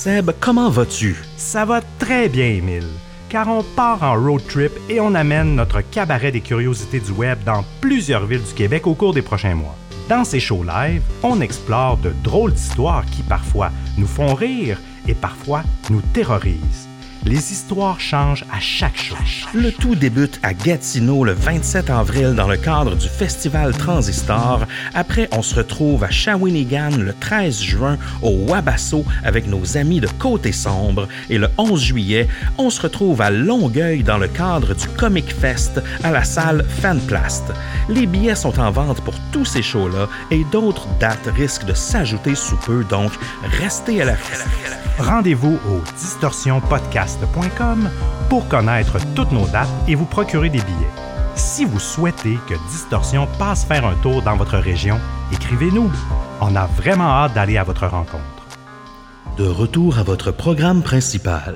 Seb, comment vas-tu? Ça va très bien, Émile, car on part en road trip et on amène notre cabaret des curiosités du web dans plusieurs villes du Québec au cours des prochains mois. Dans ces shows live, on explore de drôles d'histoires qui parfois nous font rire et parfois nous terrorisent. Les histoires changent à chaque show. Le tout débute à Gatineau le 27 avril dans le cadre du Festival Transistor. Après, on se retrouve à Shawinigan le 13 juin au Wabasso avec nos amis de Côté Sombre. Et le 11 juillet, on se retrouve à Longueuil dans le cadre du Comic Fest à la salle Fanplast. Les billets sont en vente pour tous ces shows-là et d'autres dates risquent de s'ajouter sous peu, donc restez à l'affût. Rendez-vous au distorsionpodcast.com pour connaître toutes nos dates et vous procurer des billets. Si vous souhaitez que Distorsion passe faire un tour dans votre région, écrivez-nous. On a vraiment hâte d'aller à votre rencontre. De retour à votre programme principal.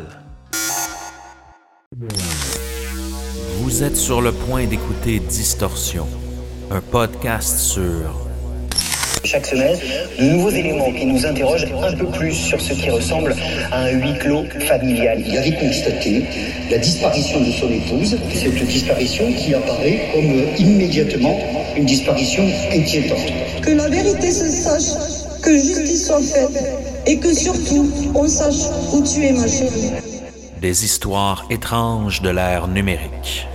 Vous êtes sur le point d'écouter Distorsion, un podcast sur... Chaque semaine, de nouveaux éléments qui nous interrogent un peu plus sur ce qui ressemble à un huis clos familial. Il avait constaté la disparition de son épouse, cette disparition qui apparaît comme immédiatement une disparition inquiétante. Que la vérité se sache, que justice soit faite et que surtout on sache où tu es, ma chérie. Des histoires étranges de l'ère numérique.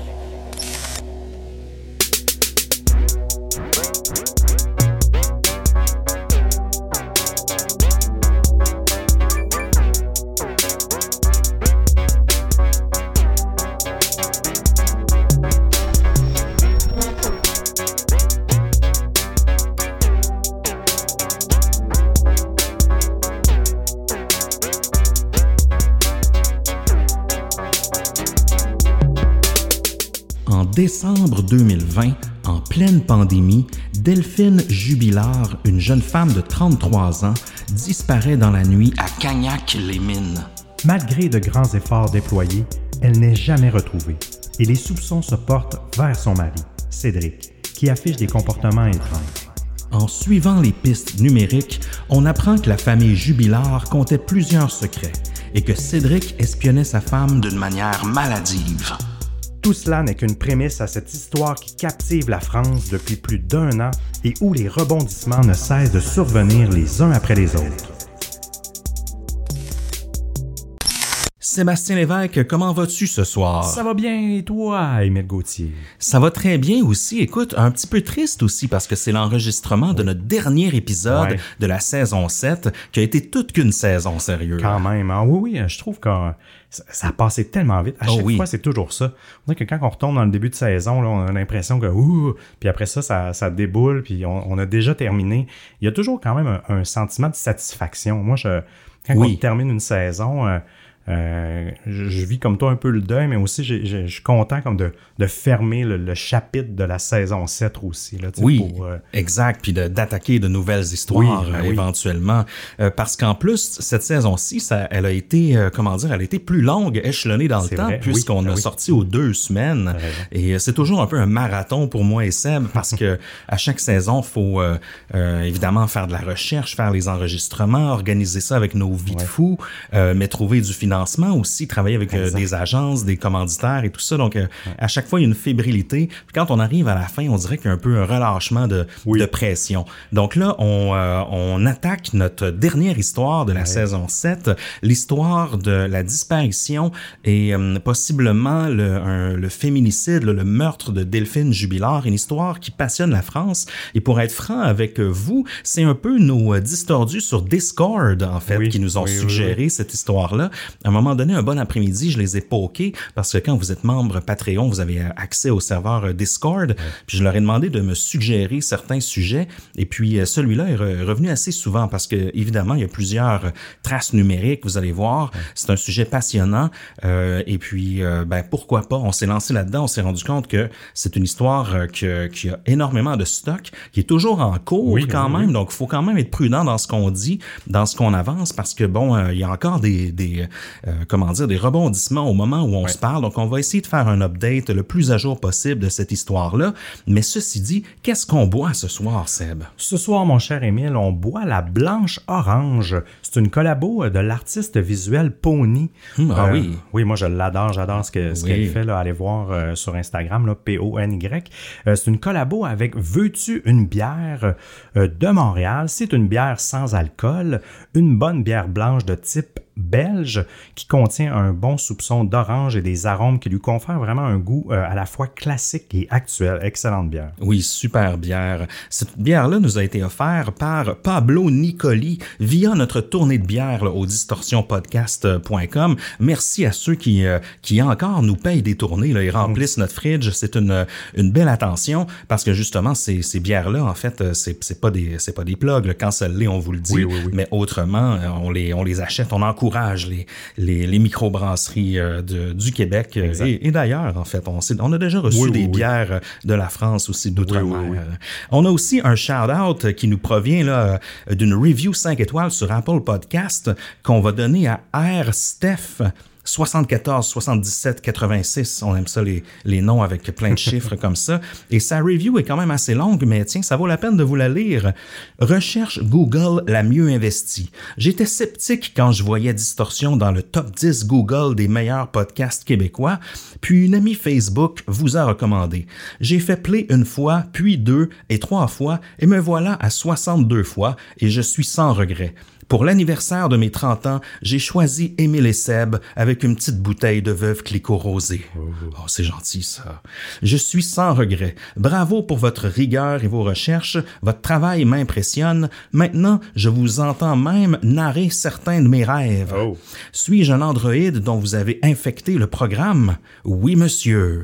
En décembre 2020, en pleine pandémie, Delphine Jubilard, une jeune femme de 33 ans, disparaît dans la nuit à Cagnac-les-Mines. Malgré de grands efforts déployés, elle n'est jamais retrouvée et les soupçons se portent vers son mari, Cédric, qui affiche des comportements étranges. En suivant les pistes numériques, on apprend que la famille Jubilard comptait plusieurs secrets et que Cédric espionnait sa femme d'une manière maladive. Tout cela n'est qu'une prémisse à cette histoire qui captive la France depuis plus d'1 an et où les rebondissements ne cessent de survenir les uns après les autres. Sébastien Lévesque, comment vas-tu ce soir? Ça va bien et toi, Émile Gauthier? Ça va très bien aussi. Écoute, un petit peu triste aussi parce que c'est l'enregistrement de notre dernier épisode de la saison 7 qui a été toute qu'une saison, sérieux. Quand même, hein? Oui, je trouve que ça a passé tellement vite. À chaque fois, c'est toujours ça. On dirait que quand on retourne dans le début de saison, là, on a l'impression que puis après ça déboule, puis on a déjà terminé. Il y a toujours quand même un sentiment de satisfaction. Moi, quand on termine une saison... je vis comme toi un peu le deuil, mais aussi je suis content comme de fermer le chapitre de la saison 7 aussi. Là, exact, puis d'attaquer de nouvelles histoires éventuellement. Parce qu'en plus, cette saison-ci, elle a été, elle a été plus longue, échelonnée dans le temps, puisqu'on a sorti aux 2 semaines. Et c'est toujours un peu un marathon pour moi et Seb, parce que à chaque saison, il faut évidemment faire de la recherche, faire les enregistrements, organiser ça avec nos vies de fous, mais trouver du financement aussi, travailler avec des agences, des commanditaires et tout ça. Donc, à chaque fois, il y a une fébrilité. Puis quand on arrive à la fin, on dirait qu'il y a un peu un relâchement de pression. Donc là, on attaque notre dernière histoire de la saison 7, l'histoire de la disparition et possiblement le féminicide, le meurtre de Delphine Jubilard, une histoire qui passionne la France. Et pour être franc avec vous, c'est un peu nos distordus sur Discord, en fait, qui nous ont suggéré cette histoire-là. À un moment donné, un bon après-midi, je les ai pokés parce que quand vous êtes membre Patreon, vous avez accès au serveur Discord. Puis je leur ai demandé de me suggérer certains sujets. Et puis celui-là est revenu assez souvent parce que évidemment, il y a plusieurs traces numériques. Vous allez voir, c'est un sujet passionnant. Et puis, pourquoi pas? On s'est lancé là-dedans. On s'est rendu compte que c'est une histoire qui a énormément de stock, qui est toujours en cours quand même. Donc, il faut quand même être prudent dans ce qu'on dit, dans ce qu'on avance, parce que il y a encore des des rebondissements au moment où on se parle. Donc, on va essayer de faire un update le plus à jour possible de cette histoire-là. Mais ceci dit, qu'est-ce qu'on boit ce soir, Seb? Ce soir, mon cher Émile, on boit la Blanche Orange. C'est une collabo de l'artiste visuel Pony. Oui. Oui, moi, je l'adore. J'adore ce qu'elle fait. Là. Allez voir sur Instagram, là, Pony. C'est une collabo avec Veux-tu une bière de Montréal. C'est une bière sans alcool, une bonne bière blanche de type belge qui contient un bon soupçon d'orange et des arômes qui lui confèrent vraiment un goût à la fois classique et actuel. Excellente bière. Oui, super bière. Cette bière-là nous a été offerte par Pablo Nicoli via notre tournée de bière là, au distorsionpodcast.com. Merci à ceux qui encore nous payent des tournées là, et remplissent notre fridge. C'est une belle attention parce que justement, ces bières-là, en fait, c'est pas des plugs. Là. Quand ça l'est, on vous le dit. Oui. Mais autrement, on les achète, on encourage les microbrasseries du Québec et d'ailleurs, en fait. On a déjà reçu des bières de la France aussi, d'outre-mer. Oui. On a aussi un shout-out qui nous provient là, d'une review 5 étoiles sur Apple Podcast qu'on va donner à R. Steph 74, 77, 86. On aime ça, les noms avec plein de chiffres comme ça. Et sa review est quand même assez longue, mais tiens, ça vaut la peine de vous la lire. Recherche Google la mieux investie. J'étais sceptique quand je voyais Distorsion dans le top 10 Google des meilleurs podcasts québécois, puis une amie Facebook vous a recommandé. J'ai fait play une fois, puis 2 et 3 fois, et me voilà à 62 fois, et je suis sans regret. Pour l'anniversaire de mes 30 ans, j'ai choisi Émile et Seb avec une petite bouteille de Veuve Clicquot rosée. Oh, c'est gentil, ça. Je suis sans regret. Bravo pour votre rigueur et vos recherches. Votre travail m'impressionne. Maintenant, je vous entends même narrer certains de mes rêves. Oh. Suis-je un androïde dont vous avez infecté le programme? Oui, monsieur.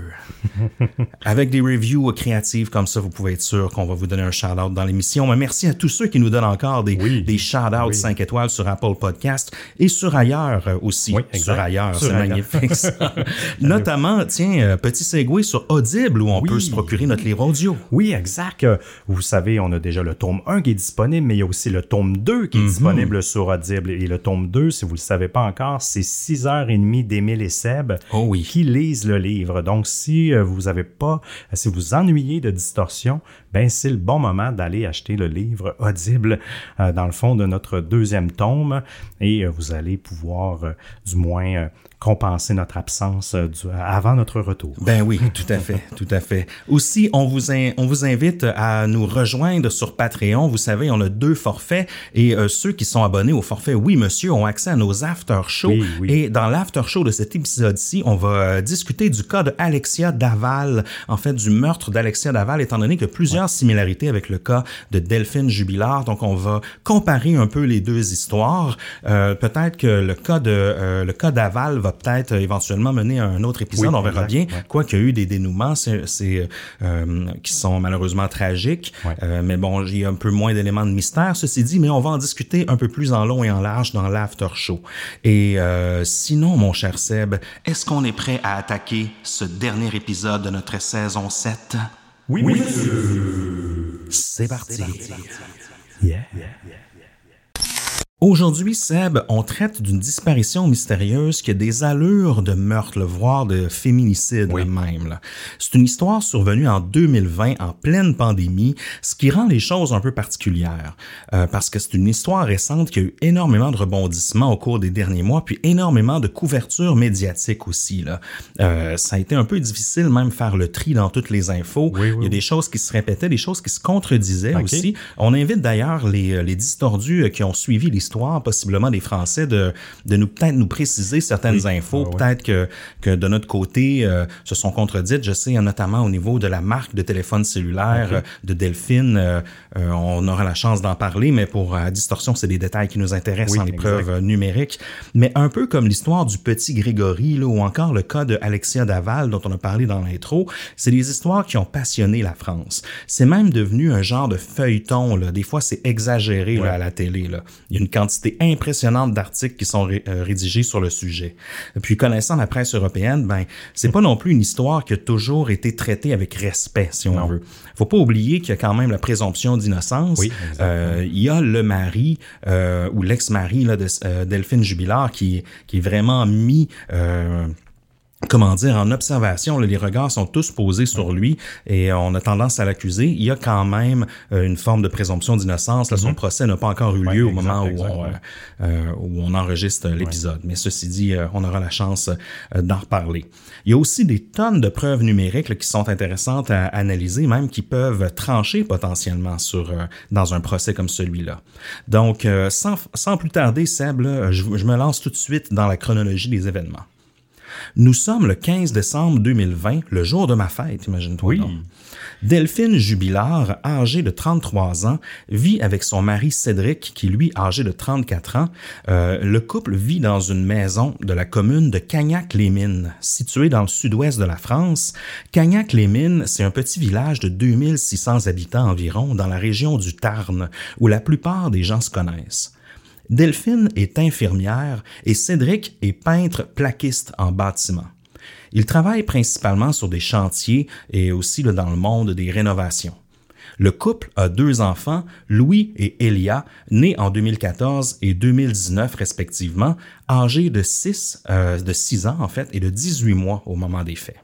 Avec des reviews créatives comme ça, vous pouvez être sûr qu'on va vous donner un shout-out dans l'émission. Mais merci à tous ceux qui nous donnent encore des shout-outs 5 étoiles sur Apple Podcast et sur ailleurs aussi. Oui, sur ailleurs, c'est magnifique ça. Notamment, tiens, petit segue sur Audible où on peut se procurer notre livre audio. Oui, exact. Vous savez, on a déjà le tome 1 qui est disponible, mais il y a aussi le tome 2 qui est disponible sur Audible. Et le tome 2, si vous ne le savez pas encore, c'est 6h30 d'Émile et Seb qui lisent le livre. Donc, si vous ennuyez de Distorsion, ben c'est le bon moment d'aller acheter le livre Audible dans le fond de notre deuxième tome et vous allez pouvoir du moins compenser notre absence avant notre retour. Ben oui, tout à fait. Aussi, on vous invite à nous rejoindre sur Patreon. Vous savez, on a 2 forfaits et ceux qui sont abonnés au forfait Oui Monsieur ont accès à nos after-shows. Oui. Et dans l'after-show de cet épisode-ci, on va discuter du cas de Alexia Daval, en fait du meurtre d'Alexia Daval, étant donné qu'il y a plusieurs similarités avec le cas de Delphine Jubilard. Donc, on va comparer un peu les deux histoires. Peut-être que le cas Daval va peut-être éventuellement mener à un autre épisode, on verra bien. Quoiqu'il y a eu des dénouements qui sont malheureusement tragiques, mais bon, il y a un peu moins d'éléments de mystère, ceci dit, mais on va en discuter un peu plus en long et en large dans l'after show. Et sinon, mon cher Seb, est-ce qu'on est prêt à attaquer ce dernier épisode de notre saison 7? Oui. C'est parti. Yeah. Aujourd'hui, Seb, on traite d'une disparition mystérieuse qui a des allures de meurtre, voire de féminicide même. Là. C'est une histoire survenue en 2020, en pleine pandémie, ce qui rend les choses un peu particulières. Parce que c'est une histoire récente qui a eu énormément de rebondissements au cours des derniers mois, puis énormément de couverture médiatique aussi. Là. Ça a été un peu difficile même faire le tri dans toutes les infos. Il y a des choses qui se répétaient, des choses qui se contredisaient aussi. On invite d'ailleurs les distordus qui ont suivi l'histoire, possiblement des Français, de peut-être nous préciser certaines infos. Peut-être que de notre côté, se sont contredites. Je sais, notamment au niveau de la marque de téléphone cellulaire de Delphine, on aura la chance d'en parler, mais pour Distorsion, c'est des détails qui nous intéressent en l'épreuve numérique. Mais un peu comme l'histoire du petit Grégory, là, ou encore le cas de Alexia Daval, dont on a parlé dans l'intro, c'est des histoires qui ont passionné la France. C'est même devenu un genre de feuilleton. Là. Des fois, c'est exagéré là, à la télé. Là. Il y a une quantité impressionnante d'articles qui sont rédigés sur le sujet. Puis connaissant la presse européenne, c'est pas non plus une histoire qui a toujours été traitée avec respect, si on veut. Faut pas oublier qu'il y a quand même la présomption d'innocence. Oui, il y a le mari ou l'ex-mari là, de Delphine Jubilard qui est vraiment mis en observation. Là, les regards sont tous posés sur lui et on a tendance à l'accuser. Il y a quand même une forme de présomption d'innocence. Là, son procès n'a pas encore eu lieu au moment où on enregistre l'épisode. Mais ceci dit, on aura la chance d'en reparler. Il y a aussi des tonnes de preuves numériques là, qui sont intéressantes à analyser, même qui peuvent trancher potentiellement dans un procès comme celui-là. Donc, sans plus tarder, Seb, là, je me lance tout de suite dans la chronologie des événements. Nous sommes le 15 décembre 2020, le jour de ma fête, imagine-toi. Oui. Donc. Delphine Jubilard, âgée de 33 ans, vit avec son mari Cédric, qui lui, âgé de 34 ans. Le couple vit dans une maison de la commune de Cagnac-les-Mines, située dans le sud-ouest de la France. Cagnac-les-Mines, c'est un petit village de 2600 habitants environ dans la région du Tarn, où la plupart des gens se connaissent. Delphine est infirmière et Cédric est peintre plaquiste en bâtiment. Ils travaillent principalement sur des chantiers et aussi dans le monde des rénovations. Le couple a 2 enfants, Louis et Elia, nés en 2014 et 2019 respectivement, âgés de 6 ans en fait et de 18 mois au moment des faits.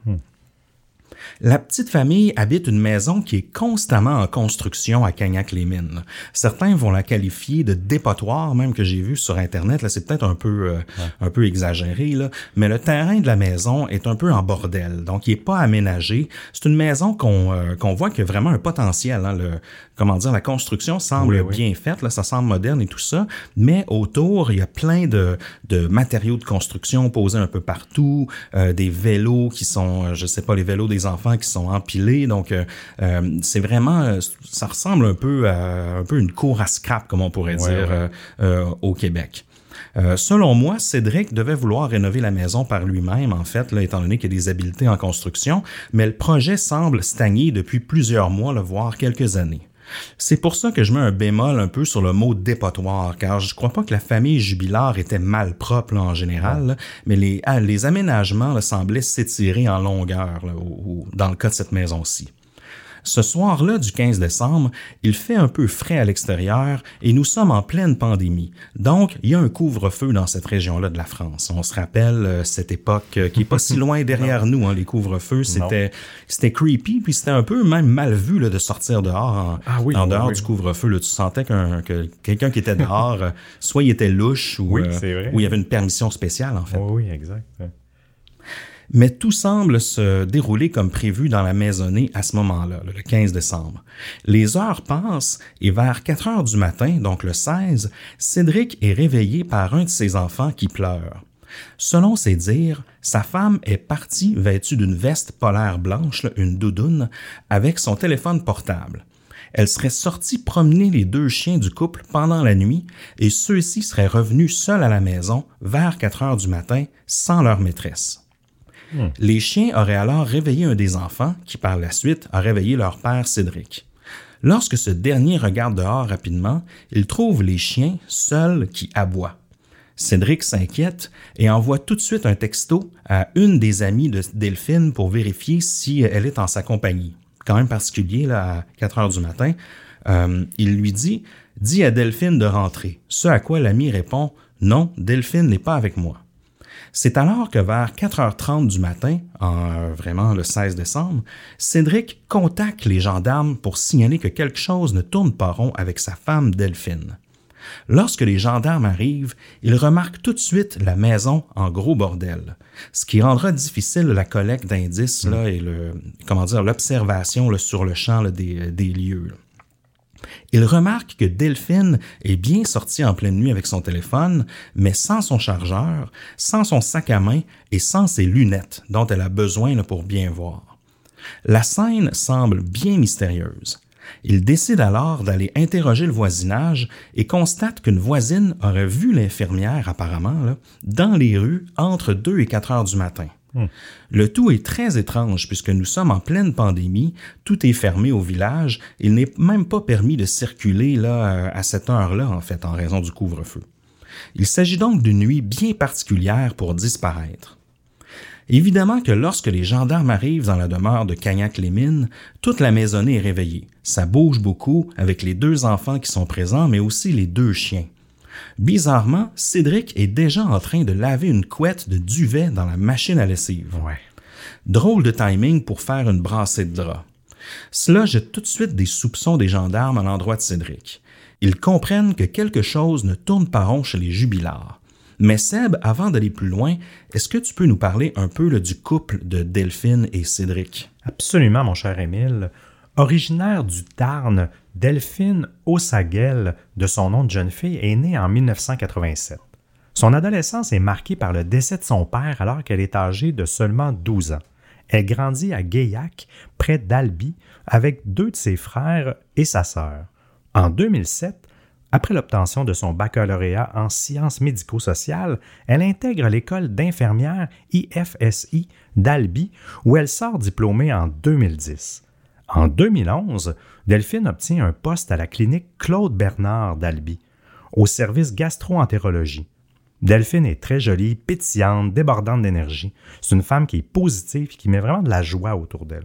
La petite famille habite une maison qui est constamment en construction à Cagnac-les-Mines. Certains vont la qualifier de dépotoir, même que j'ai vu sur Internet. Là, c'est peut-être un peu exagéré, là, mais le terrain de la maison est un peu en bordel, donc il est pas aménagé. C'est une maison qu'on voit qu'il y a vraiment un potentiel. Hein, la construction semble bien faite, là, ça semble moderne et tout ça, mais autour, il y a plein de matériaux de construction posés un peu partout, des vélos qui sont, les vélos des enfants qui sont empilés, donc c'est vraiment, ça ressemble un peu à une cour à scrap, comme on pourrait dire au Québec. Selon moi, Cédric devait vouloir rénover la maison par lui-même, en fait, là, étant donné qu'il y a des habiletés en construction, mais le projet semble stagner depuis plusieurs mois, voire quelques années. C'est pour ça que je mets un bémol un peu sur le mot dépotoir, car je crois pas que la famille Jubilard était mal propre là, en général, là, mais les aménagements là, semblaient s'étirer en longueur là, dans le cas de cette maison-ci. Ce soir-là du 15 décembre, il fait un peu frais à l'extérieur et nous sommes en pleine pandémie. Donc, il y a un couvre-feu dans cette région-là de la France. On se rappelle cette époque qui est pas si loin derrière nous, hein, les couvre-feux. C'était creepy, puis c'était un peu même mal vu là, de sortir dehors en dehors du couvre-feu. Là, tu sentais que quelqu'un qui était dehors, soit il était louche ou il y avait une permission spéciale, en fait. Oui, exact. Mais tout semble se dérouler comme prévu dans la maisonnée à ce moment-là, le 15 décembre. Les heures passent et vers 4 heures du matin, donc le 16, Cédric est réveillé par un de ses enfants qui pleure. Selon ses dires, sa femme est partie vêtue d'une veste polaire blanche, une doudoune, avec son téléphone portable. Elle serait sortie promener les 2 chiens du couple pendant la nuit et ceux-ci seraient revenus seuls à la maison vers 4 heures du matin sans leur maîtresse. Les chiens auraient alors réveillé un des enfants qui, par la suite, a réveillé leur père Cédric. Lorsque ce dernier regarde dehors rapidement, il trouve les chiens seuls qui aboient. Cédric s'inquiète et envoie tout de suite un texto à une des amies de Delphine pour vérifier si elle est en sa compagnie. Quand même particulier, là, à 4 heures du matin. Il lui dit « Dis à Delphine de rentrer », ce à quoi l'ami répond « Non, Delphine n'est pas avec moi ». C'est alors que vers 4h30 du matin, vraiment le 16 décembre, Cédric contacte les gendarmes pour signaler que quelque chose ne tourne pas rond avec sa femme Delphine. Lorsque les gendarmes arrivent, ils remarquent tout de suite la maison en gros bordel, ce qui rendra difficile la collecte d'indices là, et l'observation là, sur le champ là, des lieux. Là. Il remarque que Delphine est bien sortie en pleine nuit avec son téléphone, mais sans son chargeur, sans son sac à main et sans ses lunettes, dont elle a besoin là, pour bien voir. La scène semble bien mystérieuse. Il décide alors d'aller interroger le voisinage et constate qu'une voisine aurait vu l'infirmière, apparemment, là, dans les rues entre 2 et 4 heures du matin. Le tout est très étrange puisque nous sommes en pleine pandémie, tout est fermé au village, il n'est même pas permis de circuler là à cette heure-là en fait en raison du couvre-feu. Il s'agit donc d'une nuit bien particulière pour disparaître. Évidemment que lorsque les gendarmes arrivent dans la demeure de Cagnac-les-Mines, toute la maisonnée est réveillée. Ça bouge beaucoup avec les 2 enfants qui sont présents, mais aussi les 2 chiens. Bizarrement, Cédric est déjà en train de laver une couette de duvet dans la machine à lessive. Ouais. Drôle de timing pour faire une brassée de drap. Cela jette tout de suite des soupçons des gendarmes à l'endroit de Cédric. Ils comprennent que quelque chose ne tourne pas rond chez les jubilards. Mais Seb, avant d'aller plus loin, est-ce que tu peux nous parler un peu du couple de Delphine et Cédric? Absolument, mon cher Émile. Originaire du Tarn, Delphine Ossaguel, de son nom de jeune fille, est née en 1987. Son adolescence est marquée par le décès de son père alors qu'elle est âgée de seulement 12 ans. Elle grandit à Gaillac, près d'Albi, avec 2 de ses frères et sa sœur. En 2007, après l'obtention de son baccalauréat en sciences médico-sociales, elle intègre l'école d'infirmière IFSI d'Albi, où elle sort diplômée en 2010. En 2011, Delphine obtient un poste à la clinique Claude Bernard d'Albi, au service gastro-entérologie. Delphine est très jolie, pétillante, débordante d'énergie. C'est une femme qui est positive et qui met vraiment de la joie autour d'elle.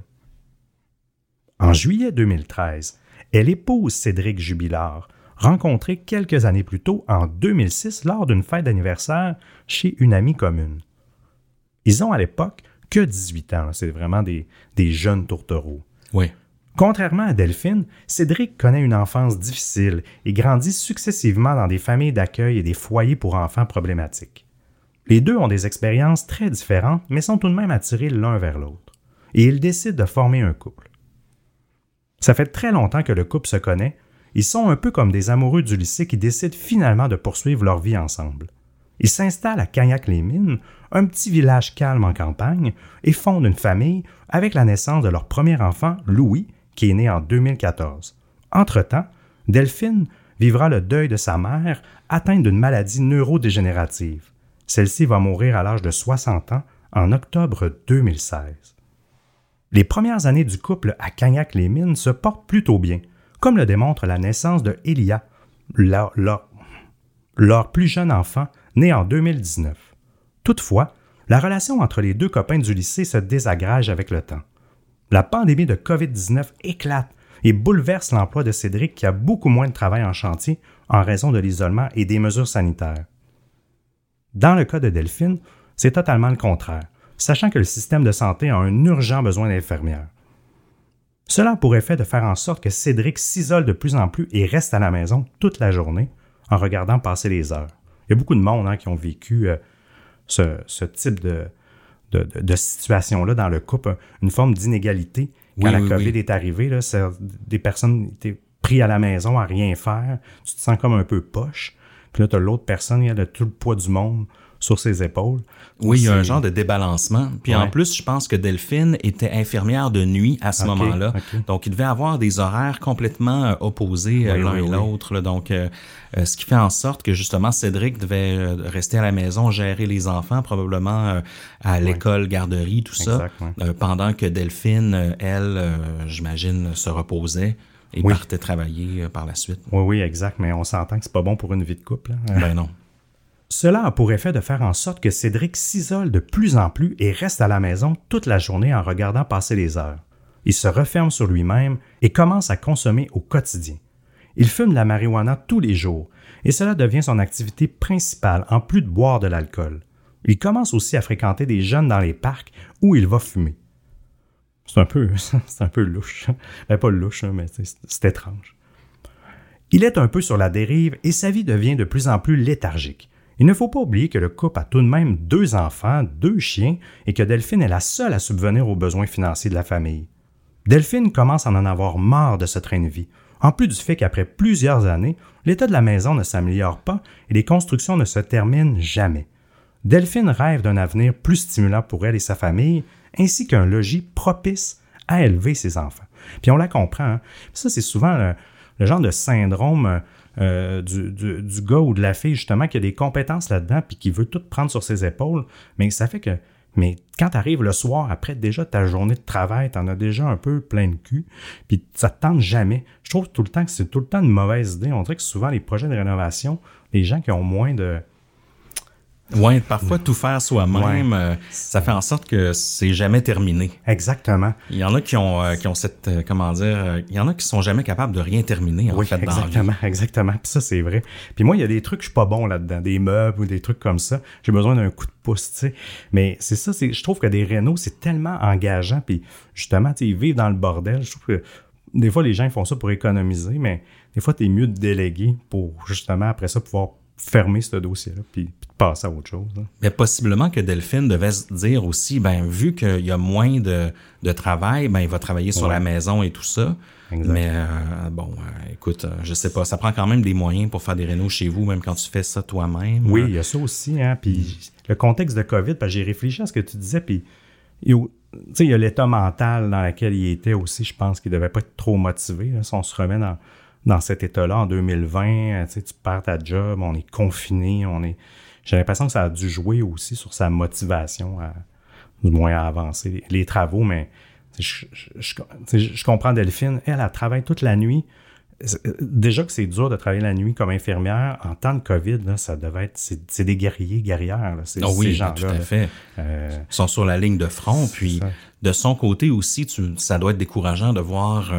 En juillet 2013, elle épouse Cédric Jubilard, rencontré quelques années plus tôt, en 2006, lors d'une fête d'anniversaire chez une amie commune. Ils ont à l'époque que 18 ans, c'est vraiment des jeunes tourtereaux. Oui. Contrairement à Delphine, Cédric connaît une enfance difficile et grandit successivement dans des familles d'accueil et des foyers pour enfants problématiques. Les 2 ont des expériences très différentes, mais sont tout de même attirés l'un vers l'autre. Et ils décident de former un couple. Ça fait très longtemps que le couple se connaît. Ils sont un peu comme des amoureux du lycée qui décident finalement de poursuivre leur vie ensemble. Ils s'installent à Cagnac-les-Mines, un petit village calme en campagne, et fondent une famille avec la naissance de leur premier enfant, Louis, qui est né en 2014. Entre-temps, Delphine vivra le deuil de sa mère, atteinte d'une maladie neurodégénérative. Celle-ci va mourir à l'âge de 60 ans en octobre 2016. Les premières années du couple à Cagnac-les-Mines se portent plutôt bien, comme le démontre la naissance de Elia, leur plus jeune enfant, né en 2019. Toutefois, la relation entre les 2 copains du lycée se désagrège avec le temps. La pandémie de COVID-19 éclate et bouleverse l'emploi de Cédric qui a beaucoup moins de travail en chantier en raison de l'isolement et des mesures sanitaires. Dans le cas de Delphine, c'est totalement le contraire, sachant que le système de santé a un urgent besoin d'infirmières. Cela a pour effet de faire en sorte que Cédric s'isole de plus en plus et reste à la maison toute la journée en regardant passer les heures. Il y a beaucoup de monde qui ont vécu ce type de situation-là dans le couple, une forme d'inégalité. Quand la COVID est arrivée, là, des personnes étaient prises à la maison à rien faire, tu te sens comme un peu poche. Puis là, tu as l'autre personne, il a tout le poids du monde sur ses épaules. Oui, il y a un genre de débalancement. Puis en plus, je pense que Delphine était infirmière de nuit à ce moment-là. Okay. Donc, il devait avoir des horaires complètement opposés l'un et l'autre. Là. Donc, ce qui fait en sorte que justement, Cédric devait rester à la maison, gérer les enfants, probablement à l'école, garderie, tout ça. Pendant que Delphine, elle, j'imagine, se reposait et partait travailler par la suite. Oui, exact. Mais on s'entend que c'est pas bon pour une vie de couple. Ben non. Cela a pour effet de faire en sorte que Cédric s'isole de plus en plus et reste à la maison toute la journée en regardant passer les heures. Il se referme sur lui-même et commence à consommer au quotidien. Il fume de la marijuana tous les jours et cela devient son activité principale en plus de boire de l'alcool. Il commence aussi à fréquenter des jeunes dans les parcs où il va fumer. C'est un peu louche. Ben, pas louche, mais c'est étrange. Il est un peu sur la dérive et sa vie devient de plus en plus léthargique. Il ne faut pas oublier que le couple a tout de même 2 enfants, 2 chiens et que Delphine est la seule à subvenir aux besoins financiers de la famille. Delphine commence à en avoir marre de ce train de vie, en plus du fait qu'après plusieurs années, l'état de la maison ne s'améliore pas et les constructions ne se terminent jamais. Delphine rêve d'un avenir plus stimulant pour elle et sa famille, ainsi qu'un logis propice à élever ses enfants. Puis on la comprend, hein? Ça c'est souvent le genre de syndrome du gars ou de la fille, justement, qui a des compétences là-dedans puis qui veut tout prendre sur ses épaules, mais ça fait que Mais quand tu arrives le soir, après déjà ta journée de travail, tu en as déjà un peu plein de cul, puis ça te tente jamais. Je trouve tout le temps que c'est tout le temps une mauvaise idée. On dirait que souvent, les projets de rénovation, les gens qui ont moins de... Oui, parfois tout faire soi-même, ça fait en sorte que c'est jamais terminé. Exactement. Il y en a qui ont cette, il y en a qui sont jamais capables de rien terminer, en fait, exactement, exactement. Puis ça, c'est vrai. Puis moi, il y a des trucs, je suis pas bon là-dedans, des meubles ou des trucs comme ça. J'ai besoin d'un coup de pouce, tu sais. Mais c'est ça, je trouve que des rénaux, c'est tellement engageant. Puis justement, tu sais, ils vivent dans le bordel. Je trouve que des fois, les gens ils font ça pour économiser, mais des fois, t'es mieux de déléguer pour justement, après ça, pouvoir fermer ce dossier-là, puis passer à autre chose. Là. Mais possiblement que Delphine devait se dire aussi, vu qu'il y a moins de travail, il va travailler sur la maison et tout ça. Exact. Mais écoute, je sais pas, ça prend quand même des moyens pour faire des rénos chez vous, même quand tu fais ça toi-même. Oui, il y a ça aussi, hein. Puis le contexte de COVID, parce que j'ai réfléchi à ce que tu disais, puis il y a l'état mental dans lequel il était aussi, je pense qu'il devait pas être trop motivé. Là, si on se remet dans cet état-là en 2020, tu perds ta job, on est confiné, j'ai l'impression que ça a dû jouer aussi sur sa motivation du moins à avancer les travaux, mais je comprends Delphine, elle travaille toute la nuit. Déjà que c'est dur de travailler la nuit comme infirmière, en temps de COVID, là, ça devait être, c'est des guerriers, guerrières, là, ces gens-là. Tout à fait. Ils sont sur la ligne de front, puis de son côté aussi, ça doit être décourageant de voir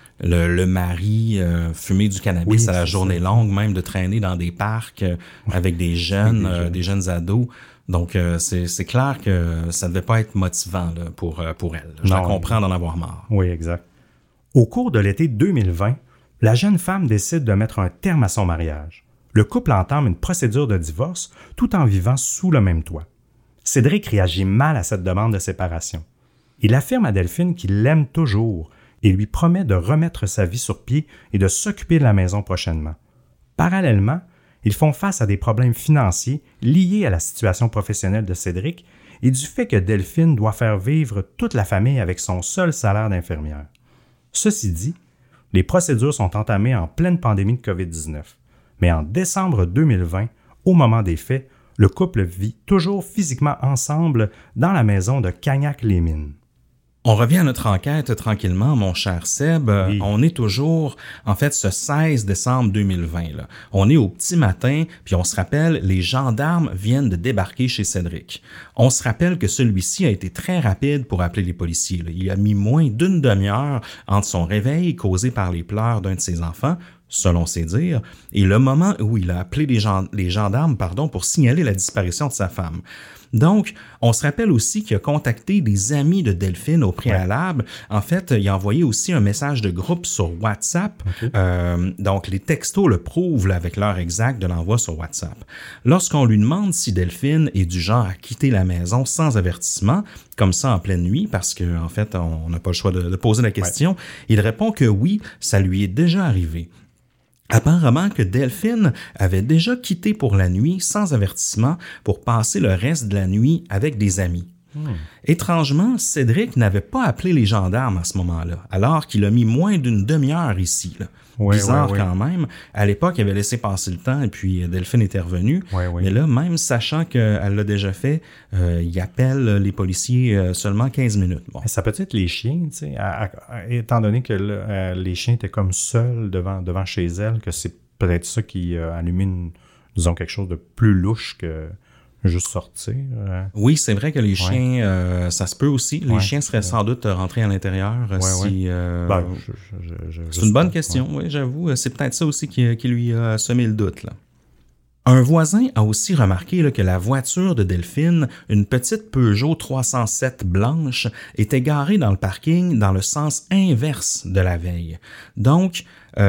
le mari fumer du cannabis à la journée longue, même de traîner dans des parcs avec des jeunes, des jeunes ados. Donc, c'est clair que ça ne devait pas être motivant là, pour elle. Je la comprends d'en avoir marre. Oui, exact. Au cours de l'été 2020, la jeune femme décide de mettre un terme à son mariage. Le couple entame une procédure de divorce tout en vivant sous le même toit. Cédric réagit mal à cette demande de séparation. Il affirme à Delphine qu'il l'aime toujours et lui promet de remettre sa vie sur pied et de s'occuper de la maison prochainement. Parallèlement, ils font face à des problèmes financiers liés à la situation professionnelle de Cédric et du fait que Delphine doit faire vivre toute la famille avec son seul salaire d'infirmière. Ceci dit, les procédures sont entamées en pleine pandémie de COVID-19. Mais en décembre 2020, au moment des faits, le couple vit toujours physiquement ensemble dans la maison de Cagnac-les-Mines. On revient à notre enquête tranquillement, mon cher Seb. Oui. On est toujours, en fait, ce 16 décembre 2020. Là. On est au petit matin, puis on se rappelle, les gendarmes viennent de débarquer chez Cédric. On se rappelle que celui-ci a été très rapide pour appeler les policiers. Là. Il a mis moins d'une demi-heure entre son réveil causé par les pleurs d'un de ses enfants, selon ses dires, et le moment où il a appelé les gendarmes pour signaler la disparition de sa femme. Donc, on se rappelle aussi qu'il a contacté des amis de Delphine au préalable. Ouais. En fait, il a envoyé aussi un message de groupe sur WhatsApp. Okay. Donc, les textos le prouvent là, avec l'heure exacte de l'envoi sur WhatsApp. Lorsqu'on lui demande si Delphine est du genre à quitter la maison sans avertissement, comme ça en pleine nuit, parce qu'en fait, on n'a pas le choix de poser la question, il répond que oui, ça lui est déjà arrivé. Apparemment que Delphine avait déjà quitté pour la nuit sans avertissement pour passer le reste de la nuit avec des amis. Étrangement, Cédric n'avait pas appelé les gendarmes à ce moment-là, alors qu'il a mis moins d'une demi-heure ici. Là. Bizarre quand même. À l'époque, il avait laissé passer le temps et puis Delphine était revenue. Mais là, même sachant qu'elle l'a déjà fait, il appelle les policiers seulement 15 minutes. Bon. Ça peut être les chiens, tu sais, étant donné que les chiens étaient comme seuls devant chez elle, que c'est peut-être ça qui a allumé, disons, quelque chose de plus louche que juste sortir. Oui, c'est vrai que les chiens, ça se peut aussi. Les chiens seraient sans doute rentrés à l'intérieur si... c'est une bonne question, oui, j'avoue. C'est peut-être ça aussi qui lui a semé le doute, là. Un voisin a aussi remarqué là, que la voiture de Delphine, une petite Peugeot 307 blanche, était garée dans le parking dans le sens inverse de la veille. Donc,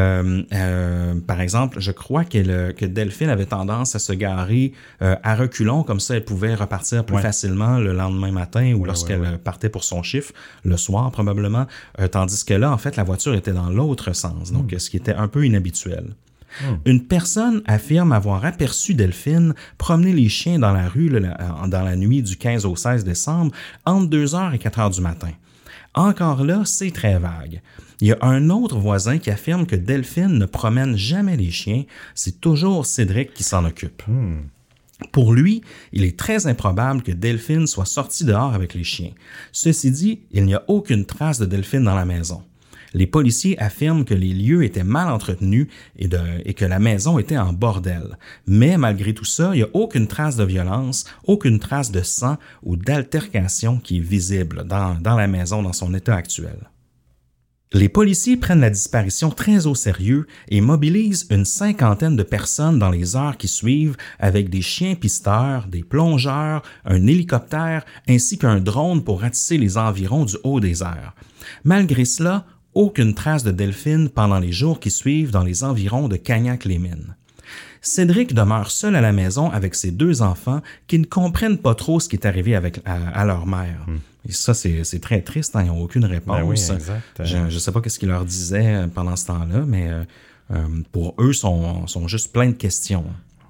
par exemple, je crois que Delphine avait tendance à se garer à reculons, comme ça elle pouvait repartir plus facilement le lendemain matin ou lorsqu'elle partait pour son chiffre, le soir probablement, tandis que là, en fait, la voiture était dans l'autre sens, donc ce qui était un peu inhabituel. Une personne affirme avoir aperçu Delphine promener les chiens dans la rue dans la nuit du 15 au 16 décembre entre 2h et 4h du matin. Encore là, c'est très vague. Il y a un autre voisin qui affirme que Delphine ne promène jamais les chiens, c'est toujours Cédric qui s'en occupe. Pour lui, il est très improbable que Delphine soit sortie dehors avec les chiens. Ceci dit, il n'y a aucune trace de Delphine dans la maison. Les policiers affirment que les lieux étaient mal entretenus et que la maison était en bordel. Mais malgré tout ça, il n'y a aucune trace de violence, aucune trace de sang ou d'altercation qui est visible dans la maison dans son état actuel. Les policiers prennent la disparition très au sérieux et mobilisent une 50aine de personnes dans les heures qui suivent avec des chiens pisteurs, des plongeurs, un hélicoptère ainsi qu'un drone pour ratisser les environs du haut des airs. Malgré cela, aucune trace de Delphine pendant les jours qui suivent dans les environs de Cagnac-les-Mines. Cédric demeure seul à la maison avec ses 2 enfants qui ne comprennent pas trop ce qui est arrivé à leur mère. Et ça, c'est très triste, hein, ils n'ont aucune réponse. Ben oui, exact. Je ne sais pas ce qu'ils leur disaient pendant ce temps-là, mais pour eux, sont juste plein de questions.